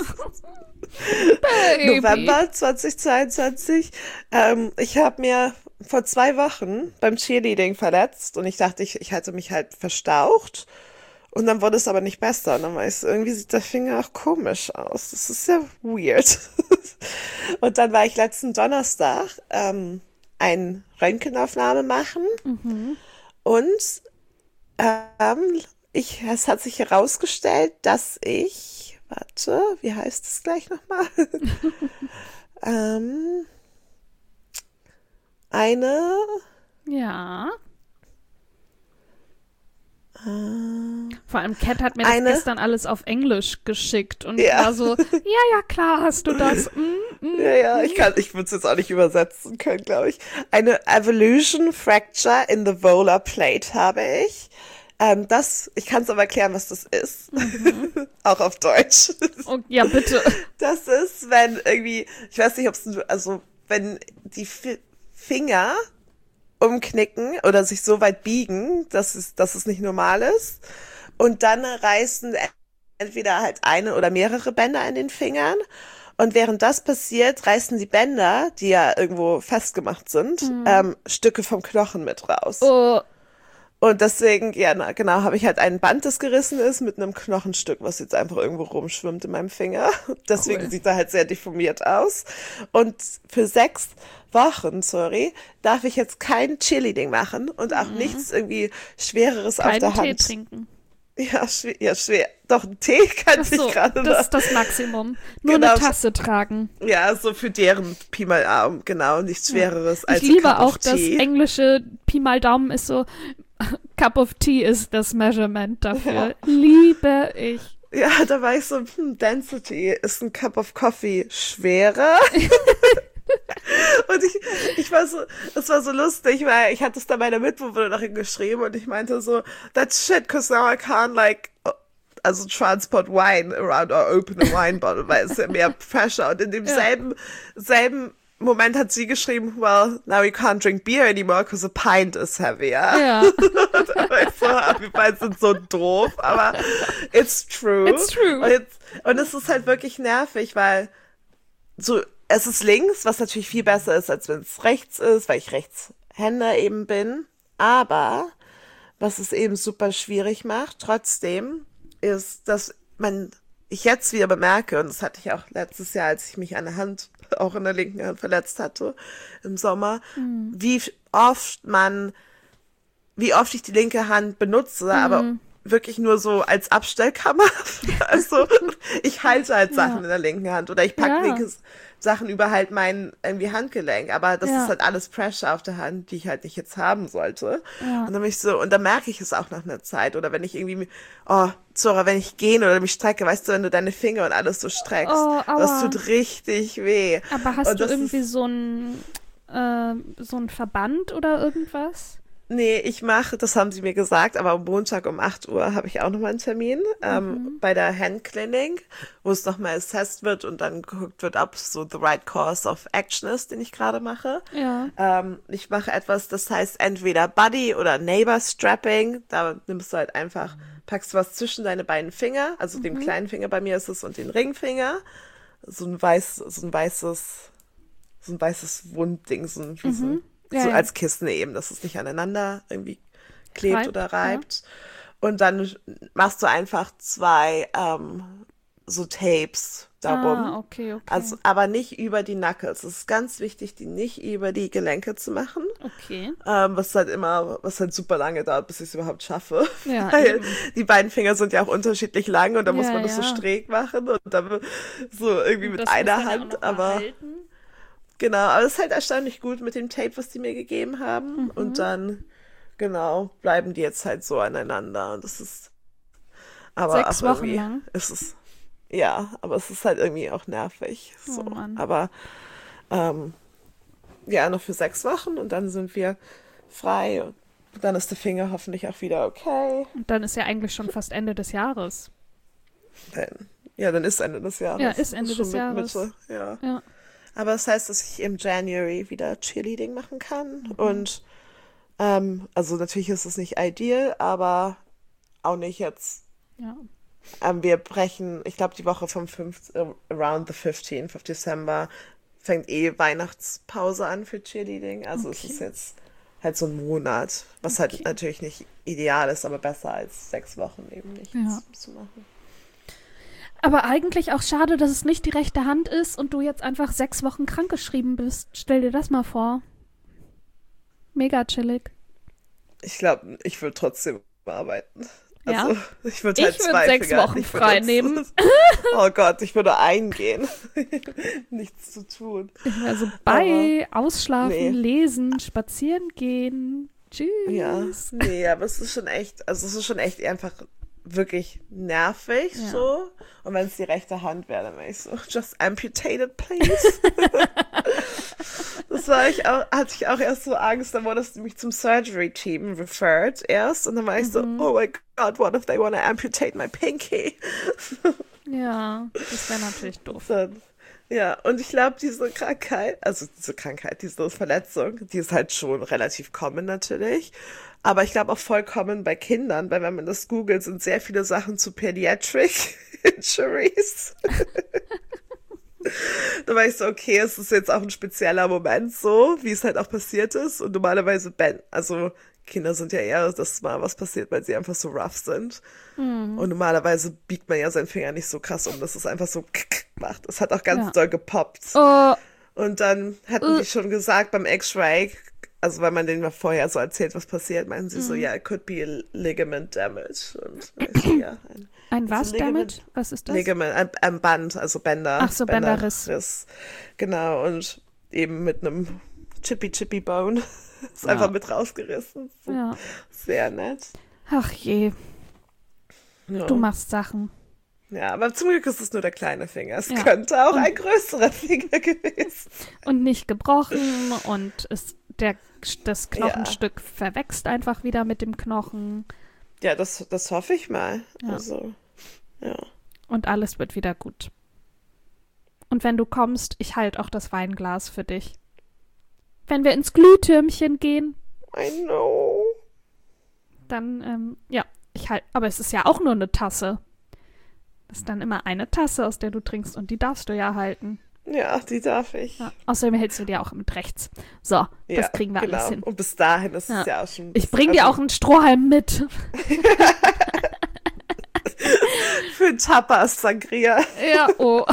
November zweitausendzweiundzwanzig. Ähm, ich habe mir vor zwei Wochen beim Cheerleading verletzt und ich dachte, ich, ich hatte mich halt verstaucht. Und dann wurde es aber nicht besser. Und dann war ich so, irgendwie sieht der Finger auch komisch aus. Das ist ja weird. Und dann war ich letzten Donnerstag ähm, eine Röntgenaufnahme machen. Mhm. Und ähm, ich, es hat sich herausgestellt, dass ich, warte, wie heißt es gleich nochmal? ähm, eine Ja. Vor allem Cat hat mir das Eine- gestern alles auf Englisch geschickt und Ja. ich war so, ja, ja, klar, hast du das. Mm, mm. Ja, ja, ich kann, ich würde es jetzt auch nicht übersetzen können, glaube ich. Eine Evolution Fracture in the Volar Plate habe ich. Ähm, das, ich kann es aber erklären, was das ist. Auch auf Deutsch. Und, ja, bitte. Das ist, wenn irgendwie, ich weiß nicht, ob es, also, wenn die Fi- Finger umknicken oder sich so weit biegen, dass es, dass es nicht normal ist. Und dann reißen entweder halt eine oder mehrere Bänder in den Fingern. Und während das passiert, reißen die Bänder, die ja irgendwo festgemacht sind, ähm, Stücke vom Knochen mit raus. Oh, Und deswegen, ja, na, genau, habe ich halt ein Band, das gerissen ist, mit einem Knochenstück, was jetzt einfach irgendwo rumschwimmt in meinem Finger. Deswegen Cool. sieht er halt sehr deformiert aus. Und für sechs Wochen, sorry, darf ich jetzt kein Chili-Ding machen und auch nichts irgendwie Schwereres auf keinen der Tee Hand. trinken. Ja, schwer, ja, schwer. Doch, einen Tee kann Ach ich so, gerade das noch. ist das Maximum. Nur Genau. eine Tasse tragen. Ja, so für deren Pi mal Arm, genau, nichts Schwereres Ich als ein liebe Cup auch of das Tea. englische Pi mal Daumen ist so, Cup of Tea ist das Measurement dafür. Liebe ich. Ja, da war ich so, hm, Density ist ein Cup of Coffee schwerer. Und ich, ich war so, es war so lustig, weil ich hatte es da meiner Mitbewohnerin geschrieben und ich meinte so, that's shit, cause now I can't like, also transport wine around or open a wine bottle, weil es ja mehr Pressure. Und in demselben, selben Moment hat sie geschrieben, well, now you can't drink beer anymore, cause a pint is heavier. Ja, Und da war ich so, wir beide sind so doof, aber it's true. It's true. Und, jetzt, und es ist halt wirklich nervig, weil so, es ist links, was natürlich viel besser ist, als wenn es rechts ist, weil ich Rechtshänder eben bin. Aber was es eben super schwierig macht, trotzdem, ist, dass man, ich jetzt wieder bemerke, und das hatte ich auch letztes Jahr, als ich mich an der Hand, auch in der linken Hand verletzt hatte, im Sommer, wie oft man, wie oft ich die linke Hand benutze, aber wirklich nur so als Abstellkammer. Also ich halte halt Sachen Ja. in der linken Hand oder ich packe Ja. linke Sachen über halt mein irgendwie Handgelenk, aber das Ja. ist halt alles Pressure auf der Hand, die ich halt nicht jetzt haben sollte. Ja. Und dann bin ich so, und dann merke ich es auch nach einer Zeit oder wenn ich irgendwie, oh, Zora, wenn ich gehen oder mich strecke, weißt du, wenn du deine Finger und alles so streckst, Oh, aua. das tut richtig weh. aber hast Und du das irgendwie ist- so ein äh, so ein Verband oder irgendwas? Nee, ich mache, das haben sie mir gesagt, aber am Montag um acht Uhr habe ich auch nochmal einen Termin ähm, bei der Hand Clinic, wo es nochmal assessed wird und dann geguckt wird, ob es so the right course of action ist, den ich gerade mache. Ja. Ähm, ich mache etwas, das heißt entweder Buddy oder Neighbor Strapping. Da nimmst du halt einfach, packst was zwischen deine beiden Finger, also dem kleinen Finger bei mir ist es und den Ringfinger. So ein weiß, so ein weißes, so ein weißes Wundding, so ein, wie so ein Ja, so ja. als Kissen eben, dass es nicht aneinander irgendwie klebt Reibt, oder reibt. Und dann machst du einfach zwei ähm, so Tapes darum. Ah, okay, okay. Also, aber nicht über die Knuckles. Es ist ganz wichtig, die nicht über die Gelenke zu machen. okay. Ähm, was halt immer, was halt super lange dauert, bis ich es überhaupt schaffe. Ja, Weil eben. die beiden Finger sind ja auch unterschiedlich lang und da muss Ja, man das so ja. schräg machen und dann so irgendwie mit Das muss einer dann ja auch Hand, noch mal aber halten. genau, aber es ist halt erstaunlich gut mit dem Tape, was die mir gegeben haben. Mhm. Und dann, genau, bleiben die jetzt halt so aneinander. Und das ist, aber Sechs auch Wochen irgendwie lang? ist es, ja, aber es ist halt irgendwie auch nervig. So. Oh Mann. Aber, ähm, ja, noch für sechs Wochen und dann sind wir frei. Und dann ist der Finger hoffentlich auch wieder okay. Und dann ist ja eigentlich schon fast Ende des Jahres. Dann, ja, dann ist Ende des Jahres. Ja, ist Ende schon des mit Jahres. Mitte, ja. Ja. Aber das heißt, dass ich im January wieder Cheerleading machen kann. Und ähm, also natürlich ist es nicht ideal, aber auch nicht jetzt. Ja. Ähm, wir brechen, ich glaube, die Woche vom fünften, around the fifteenth of December fängt eh Weihnachtspause an für Cheerleading. Also Okay. es ist jetzt halt so ein Monat, was Okay. halt natürlich nicht ideal ist, aber besser als sechs Wochen eben nichts Ja. zu machen. Aber eigentlich auch schade, dass es nicht die rechte Hand ist und du jetzt einfach sechs Wochen krankgeschrieben bist. Stell dir das mal vor. Mega chillig. Ich glaube, ich würde trotzdem arbeiten. Ja. Also, ich würde Ich halt würd zwei sechs Finger Wochen nicht frei benutzen. nehmen. Oh Gott, ich würde eingehen. Nichts zu tun. Also bei, ausschlafen, nee. lesen, spazieren gehen, Ja, Tschüss. nee, aber es ist schon echt, also es ist schon echt einfach wirklich nervig Ja. so. Und wenn es die rechte Hand wäre, dann wäre ich so, just amputate it, please. Das war ich auch, hatte ich auch erst so Angst, dann wurde es nämlich zum Surgery-Team referred erst. Und dann war ich so, oh my God, what if they want to amputate my pinky? Ja, das wäre natürlich doof. Dann, ja, und ich glaube, diese Krankheit, also diese Krankheit, diese Verletzung, die ist halt schon relativ common natürlich. Aber ich glaube auch vollkommen bei Kindern, weil wenn man das googelt, sind sehr viele Sachen zu Pediatric Injuries. Da war ich so, okay, es ist jetzt auch ein spezieller Moment so, wie es halt auch passiert ist. Und normalerweise, ben, also Kinder sind ja eher, dass mal was passiert, weil sie einfach so rough sind. Mhm. Und normalerweise biegt man ja seinen Finger nicht so krass um, dass es einfach so macht. Es hat auch ganz Ja. doll gepoppt. Oh, Und dann hatten die schon gesagt beim X-Ray, also weil man denen mal vorher so erzählt, was passiert, meinten sie so, ja, it could be a ligament damage. Und ich so, ja, ein, ein was also Ligament- damit? Was ist das? Ligament, ein, ein Band, also Bänder. Ach so, Bänderriss. Bänderriss. Genau, und eben mit einem Chippy Chippy Bone ist Ja. einfach mit rausgerissen. So, Ja. sehr nett. Ach je, Ja. du machst Sachen. Ja, aber zum Glück ist es nur der kleine Finger. Es Ja. könnte auch ein größerer Finger gewesen. Und nicht gebrochen und es, der, das Knochenstück verwächst einfach wieder mit dem Knochen Ja, das, das hoffe ich mal. Ja. Also, ja. und alles wird wieder gut. Und wenn du kommst, ich halte auch das Weinglas für dich. Wenn wir ins Glühtürmchen gehen, I know. dann, ähm, ja, ich halte, aber es ist ja auch nur eine Tasse. Das ist dann immer eine Tasse, aus der du trinkst und die darfst du ja halten. Ja, die darf ich. Ja. Außerdem hältst du dir auch mit rechts. So, Ja, das kriegen wir genau. alles hin. Und bis dahin ist Ja. es ja auch schon. Ich bring dir auch einen Strohhalm mit. für Tapas Sangria. Ja, oh.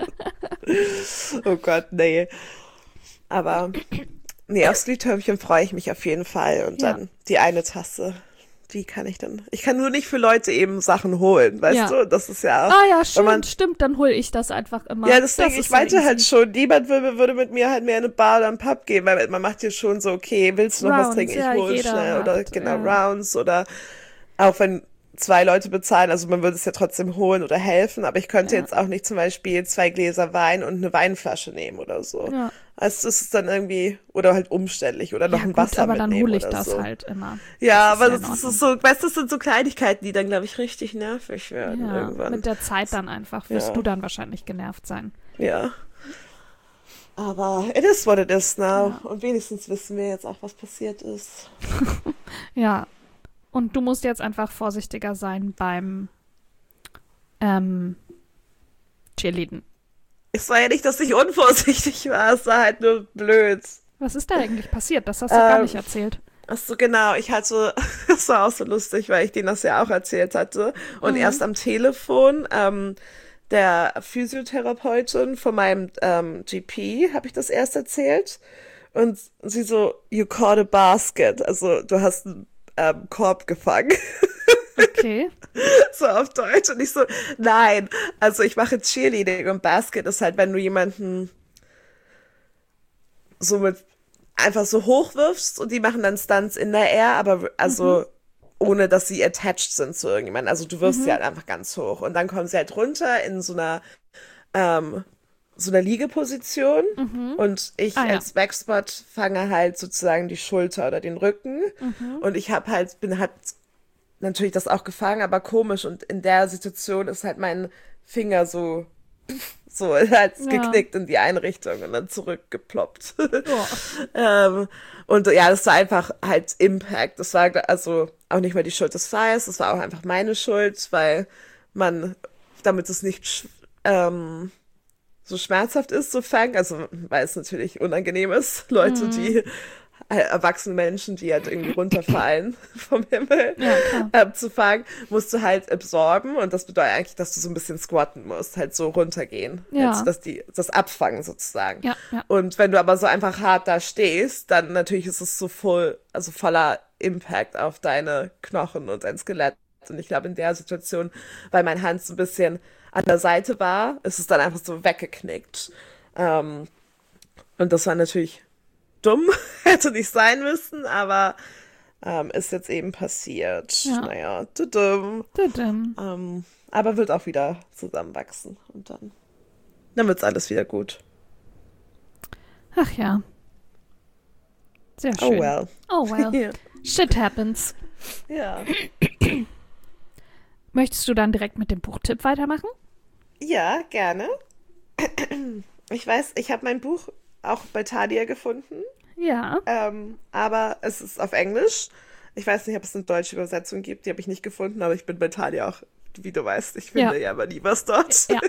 Oh Gott, nee. Aber nee, aufs Glühtürmchen freue ich mich auf jeden Fall. Und Ja. dann die eine Tasse, die kann ich dann. Ich kann nur nicht für Leute eben Sachen holen, weißt Ja. du? Das ist ja auch. Ah ja, wenn stimmt, man- stimmt, dann hole ich das einfach immer. Ja, deswegen, Das ich ist ja meinte halt easy. schon, niemand würde, würde mit mir halt mehr in eine Bar oder einen Pub gehen, weil man macht ja schon so, okay, willst du noch was Rounds, trinken? Ich ja, hole jeder schnell. Oder macht, genau, ja. Rounds oder auch wenn zwei Leute bezahlen, also man würde es ja trotzdem holen oder helfen, aber ich könnte Ja. jetzt auch nicht zum Beispiel zwei Gläser Wein und eine Weinflasche nehmen oder so. Ja. Also das ist dann irgendwie, oder halt umständlich oder noch Ja, ein gut, Wasser aber dann mitnehmen hole ich oder das so. halt immer. Ja, Das ist aber ja in das ist Ordnung. so, weißt du, das sind so Kleinigkeiten, die dann, glaube ich, richtig nervig werden Ja, irgendwann. mit der Zeit dann einfach wirst Ja. du dann wahrscheinlich genervt sein. Ja. Aber it is what it is now. Ja. Und wenigstens wissen wir jetzt auch, was passiert ist. Ja. Und du musst jetzt einfach vorsichtiger sein beim ähm, Cheerleaden. Es war ja nicht, dass ich unvorsichtig war, es war halt nur blöd. Was ist da eigentlich passiert? Das hast du gar Ähm, nicht erzählt. Ach so, genau. Ich hatte, das war auch so lustig, weil ich denen das ja auch erzählt hatte. Und Mhm. erst am Telefon, ähm, der Physiotherapeutin von meinem ähm, G P habe ich das erst erzählt. Und sie so, you caught a basket. Also du hast einen ähm, Korb gefangen. Okay. So auf Deutsch. Und ich so, nein. Also ich mache Cheerleading und Basket ist halt, wenn du jemanden so mit einfach so hochwirfst und die machen dann Stunts in der Air, aber also ohne, dass sie attached sind zu irgendjemandem. Also du wirfst sie halt einfach ganz hoch und dann kommen sie halt runter in so einer ähm, so einer Liegeposition und ich Ah, ja. als Backspot fange halt sozusagen die Schulter oder den Rücken und ich habe halt, bin halt natürlich das auch gefangen, aber komisch und in der Situation ist halt mein Finger so so halt Ja. geknickt in die eine Richtung und dann zurückgeploppt. Boah. ähm, und ja, das war einfach halt Impact. Das war also auch nicht mal die Schuld des Fires, das war auch einfach meine Schuld, weil man, damit es nicht sch- ähm, so schmerzhaft ist, so fangen, also weil es natürlich unangenehm ist, Leute, die äh, erwachsene Menschen, die halt irgendwie runterfallen vom Himmel, Ja, klar. ähm, zu fangen, musst du halt absorben und das bedeutet eigentlich, dass du so ein bisschen squatten musst, halt so runtergehen, Ja. halt, dass die das abfangen sozusagen. Ja, ja. Und wenn du aber so einfach hart da stehst, dann natürlich ist es so voll, also voller Impact auf deine Knochen und dein Skelett. Und ich glaube, in der Situation, weil mein Hand so ein bisschen an der Seite war, ist es dann einfach so weggeknickt. Ähm, und das war natürlich dumm, hätte nicht sein müssen, aber ähm, ist jetzt eben passiert. Ja. Naja, tudum. Tudum. Ähm, aber wird auch wieder zusammenwachsen und dann, dann wird's alles wieder gut. Ach ja. Sehr Oh schön. well. Oh well. Ja. Shit happens. Ja. Möchtest du dann direkt mit dem Buchtipp weitermachen? Ja, gerne. Ich weiß, ich habe mein Buch auch bei Thalia gefunden, Ja. ähm, aber es ist auf Englisch. Ich weiß nicht, ob es eine deutsche Übersetzung gibt, die habe ich nicht gefunden, aber ich bin bei Thalia auch, wie du weißt, ich finde Ja. ja aber nie was dort. Ja.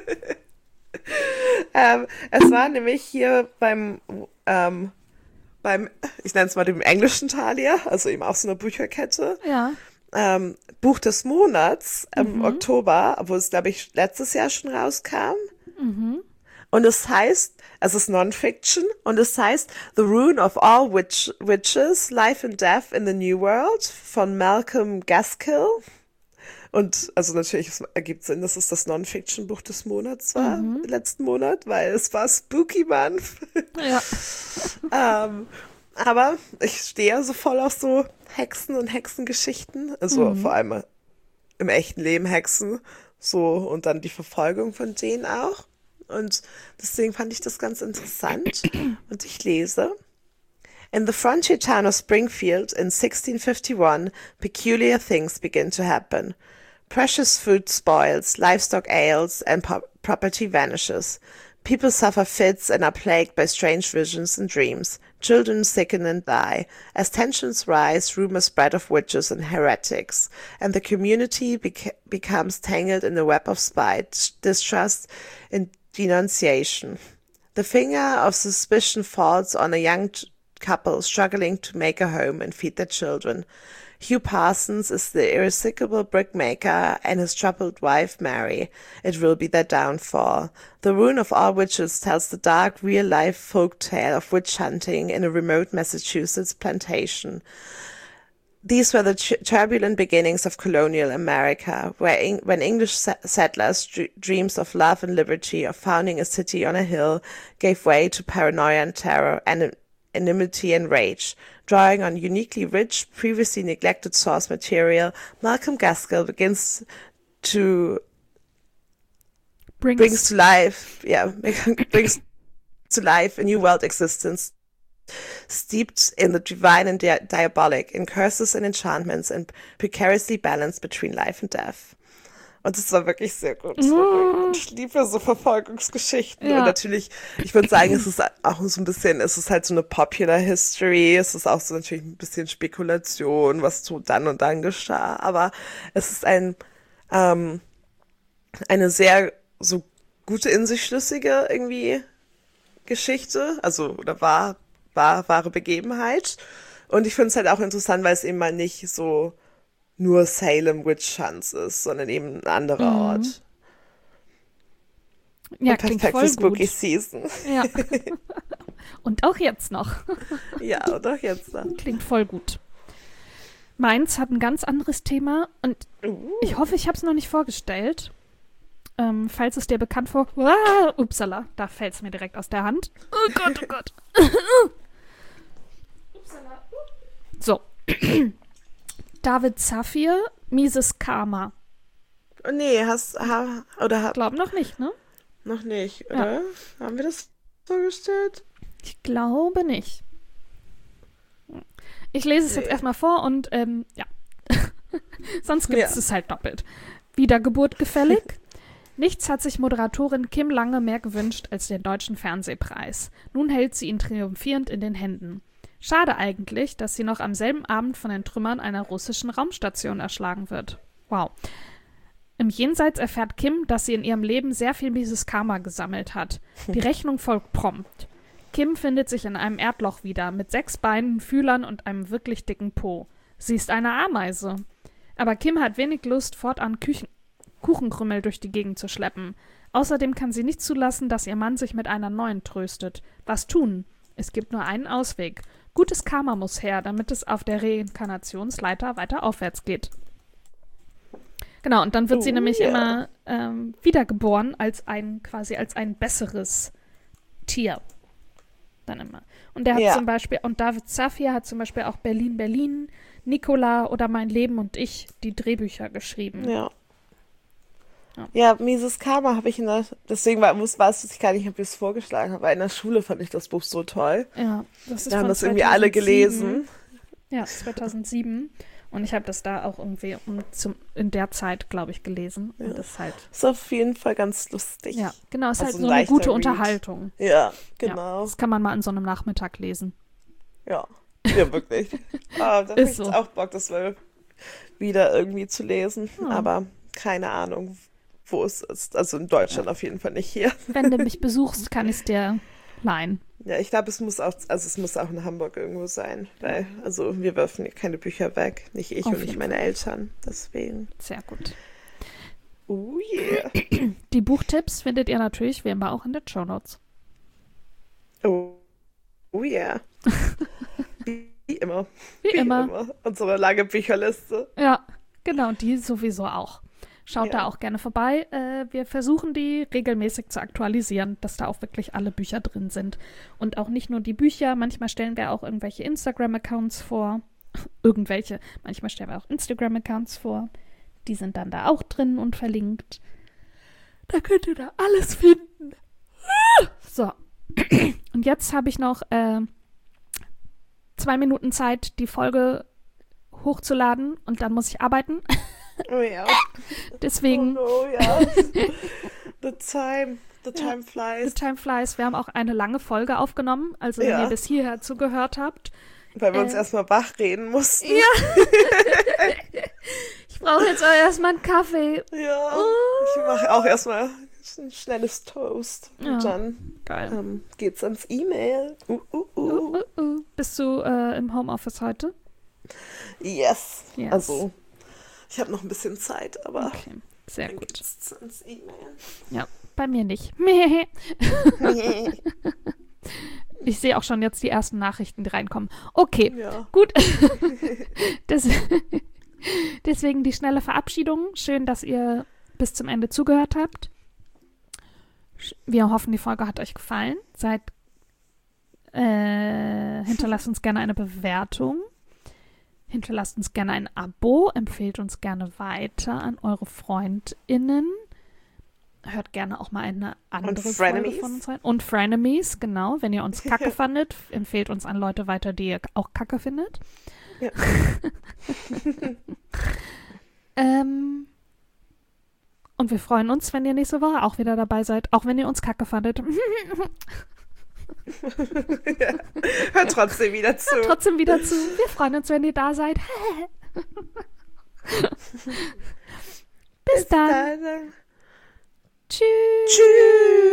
ähm, es war nämlich hier beim, ähm, beim, ich nenne es mal dem englischen Thalia, also eben auch so eine Bücherkette, Ja. ähm, Buch des Monats im Mhm. Oktober, wo es, glaube ich, letztes Jahr schon rauskam. Mhm. Und es heißt, es ist Non-Fiction, und es heißt The Rune of All Witch Witches, Life and Death in the New World von Malcolm Gaskill. Und also natürlich, es ergibt Sinn, dass es das Non-Fiction-Buch des Monats war, Mhm. letzten Monat, weil es war Spooky Month. Ja. ähm, aber ich stehe ja so voll auf so Hexen und Hexengeschichten, also Mhm. vor allem im echten Leben Hexen, so, und dann die Verfolgung von denen auch. Und deswegen fand ich das ganz interessant. Und ich lese: In the frontier town of Springfield in sixteen fifty-one, peculiar things begin to happen. Precious food spoils, livestock ails, and po- property vanishes. People suffer fits and are plagued by strange visions and dreams. Children sicken and die. As tensions rise, rumors spread of witches and heretics, and the community beca- becomes tangled in a web of spite, distrust, and denunciation. The finger of suspicion falls on a young t- couple struggling to make a home and feed their children. Hugh Parsons is the irresistible brickmaker, and his troubled wife Mary. It will be their downfall. The Rune of All Witches tells the dark, real-life folk tale of witch hunting in a remote Massachusetts plantation. These were the ch- turbulent beginnings of colonial America, where Eng- when English se- settlers' dr- dreams of love and liberty, of founding a city on a hill, gave way to paranoia and terror, and enmity and rage. Drawing on uniquely rich, previously neglected source material, Malcolm Gaskill begins to Brings, brings to life, yeah, brings to life a new world existence, steeped in the divine and di- diabolic, in curses and enchantments, and precariously balanced between life and death. Und es war wirklich sehr gut. Mm. Ich liebe so Verfolgungsgeschichten. Ja. Und natürlich, ich würde sagen, es ist auch so ein bisschen, es ist halt so eine Popular History. Es ist auch so natürlich ein bisschen Spekulation, was so dann und dann geschah. Aber es ist ein, ähm, eine sehr so gute, in sich schlüssige irgendwie Geschichte. Also, oder war, war, wahre Begebenheit. Und ich finde es halt auch interessant, weil es eben mal nicht so nur Salem Witch Hunts ist, sondern eben ein anderer Mhm. Ort. Ja, Und klingt perfekt voll für Spooky gut. Season. Ja. Und auch jetzt noch. Ja, oder jetzt dann. Klingt voll gut. Meins hat ein ganz anderes Thema und Uh. ich hoffe, ich habe es noch nicht vorgestellt. Ähm, falls es dir bekannt vor... Ah, upsala, da fällt es mir direkt aus der Hand. Oh Gott, oh Gott. Upsala. So. David Zafir, Mises Karma. Oh, nee, hast, ha, oder hat, Glaub noch nicht, ne? noch nicht, oder? Haben wir das vorgestellt? Ich glaube nicht. Ich lese es jetzt Nee. erstmal vor und ähm, ja. Sonst gibt es Ja. es halt doppelt. Wiedergeburt gefällig? Nichts hat sich Moderatorin Kim Lange mehr gewünscht als den Deutschen Fernsehpreis. Nun hält sie ihn triumphierend in den Händen. Schade eigentlich, dass sie noch am selben Abend von den Trümmern einer russischen Raumstation erschlagen wird. Wow. Im Jenseits erfährt Kim, dass sie in ihrem Leben sehr viel mieses Karma gesammelt hat. Die Rechnung folgt prompt. Kim findet sich in einem Erdloch wieder, mit sechs Beinen, Fühlern und einem wirklich dicken Po. Sie ist eine Ameise. Aber Kim hat wenig Lust, fortan Küchen Kuchenkrümmel durch die Gegend zu schleppen. Außerdem kann sie nicht zulassen, dass ihr Mann sich mit einer neuen tröstet. Was tun? Es gibt nur einen Ausweg. Gutes Karma muss her, damit es auf der Reinkarnationsleiter weiter aufwärts geht. Genau, und dann wird sie Oh, nämlich ja. immer ähm, wiedergeboren als ein, quasi als ein besseres Tier. dann immer. Und der hat Ja. zum Beispiel, und David Safir hat zum Beispiel auch Berlin, Berlin, Nicola oder Mein Leben und ich die Drehbücher geschrieben. Ja. Ja. Ja, Mises Karma habe ich in der, deswegen war, muss, weiß ich gar nicht, ob ich es vorgeschlagen habe, weil in der Schule fand ich das Buch so toll. Ja, das ist Wir haben von das irgendwie alle zweitausendsieben. gelesen. Ja, zweitausendsieben. Und ich habe das da auch irgendwie um, zum, in der Zeit, glaube ich, gelesen. Und Ja. das ist halt, Ist auf jeden Fall ganz lustig. ja, genau, ist Also halt ein so eine leichter gute Read. Unterhaltung. Ja, Ja, genau. das kann man mal an so einem Nachmittag lesen. Ja, ja, wirklich. Ah, da habe Ist ich so. jetzt auch Bock, das mal wieder irgendwie zu lesen. Ja. Aber keine Ahnung, wo es ist. Also in Deutschland auf jeden Fall nicht hier. Wenn du mich besuchst, kann ich es dir leihen. Ja, ich glaube, es muss auch, also es muss auch in Hamburg irgendwo sein. Weil, also wir werfen hier keine Bücher weg. Nicht ich Auf und nicht jeden meine Eltern. Deswegen. Sehr gut. Oh yeah. Die Buchtipps findet ihr natürlich wie immer auch in den Shownotes. Oh, oh yeah. Wie immer. Wie immer. Unsere lange Bücherliste. Ja, genau, und die sowieso auch. Schaut Ja. da auch gerne vorbei. Äh, wir versuchen die regelmäßig zu aktualisieren, dass da auch wirklich alle Bücher drin sind. Und auch nicht nur die Bücher, manchmal stellen wir auch irgendwelche Instagram-Accounts vor. Irgendwelche. Manchmal stellen wir auch Instagram-Accounts vor. Die sind dann da auch drin und verlinkt. Da könnt ihr da alles finden. So. Und jetzt habe ich noch äh, zwei Minuten Zeit, die Folge hochzuladen und dann muss ich arbeiten. Oh ja. Deswegen, Oh no, ja. The time, the time the flies. time flies. Wir haben auch eine lange Folge aufgenommen. Also wenn Ja. ihr bis hierher zugehört habt. Weil wir uns äh, erstmal wach reden mussten. Ja. Ich brauche jetzt auch erstmal einen Kaffee. Ja. Oh. Ich mache auch erstmal ein schnelles Toast. Ja. Und dann Geil. ähm, geht's ans E-Mail. Uh, uh, Uh, uh. uh, uh. Bist du äh, im Homeoffice heute? Yes. Yes. Also, ich habe noch ein bisschen Zeit, aber Okay, sehr dann gut. geht's ans E-Mail. Ja, bei mir nicht. Ich sehe auch schon jetzt die ersten Nachrichten, die reinkommen. Okay, Ja. gut. Das, deswegen die schnelle Verabschiedung. Schön, dass ihr bis zum Ende zugehört habt. Wir hoffen, die Folge hat euch gefallen. Seid, äh, hinterlasst uns gerne eine Bewertung. Hinterlasst uns gerne ein Abo. Empfehlt uns gerne weiter an eure FreundInnen. Hört gerne auch mal eine andere Folge Frenemies. von uns rein. Und Frenemies, genau. Wenn ihr uns kacke fandet, empfehlt uns an Leute weiter, die ihr auch kacke findet. Ja. ähm, und wir freuen uns, wenn ihr nächste Woche auch wieder dabei seid, auch wenn ihr uns kacke fandet. Ja. Hört trotzdem wieder zu. Trotzdem wieder zu. Wir freuen uns, wenn ihr da seid. Bis dann. dann. Tschüss. Tschüss.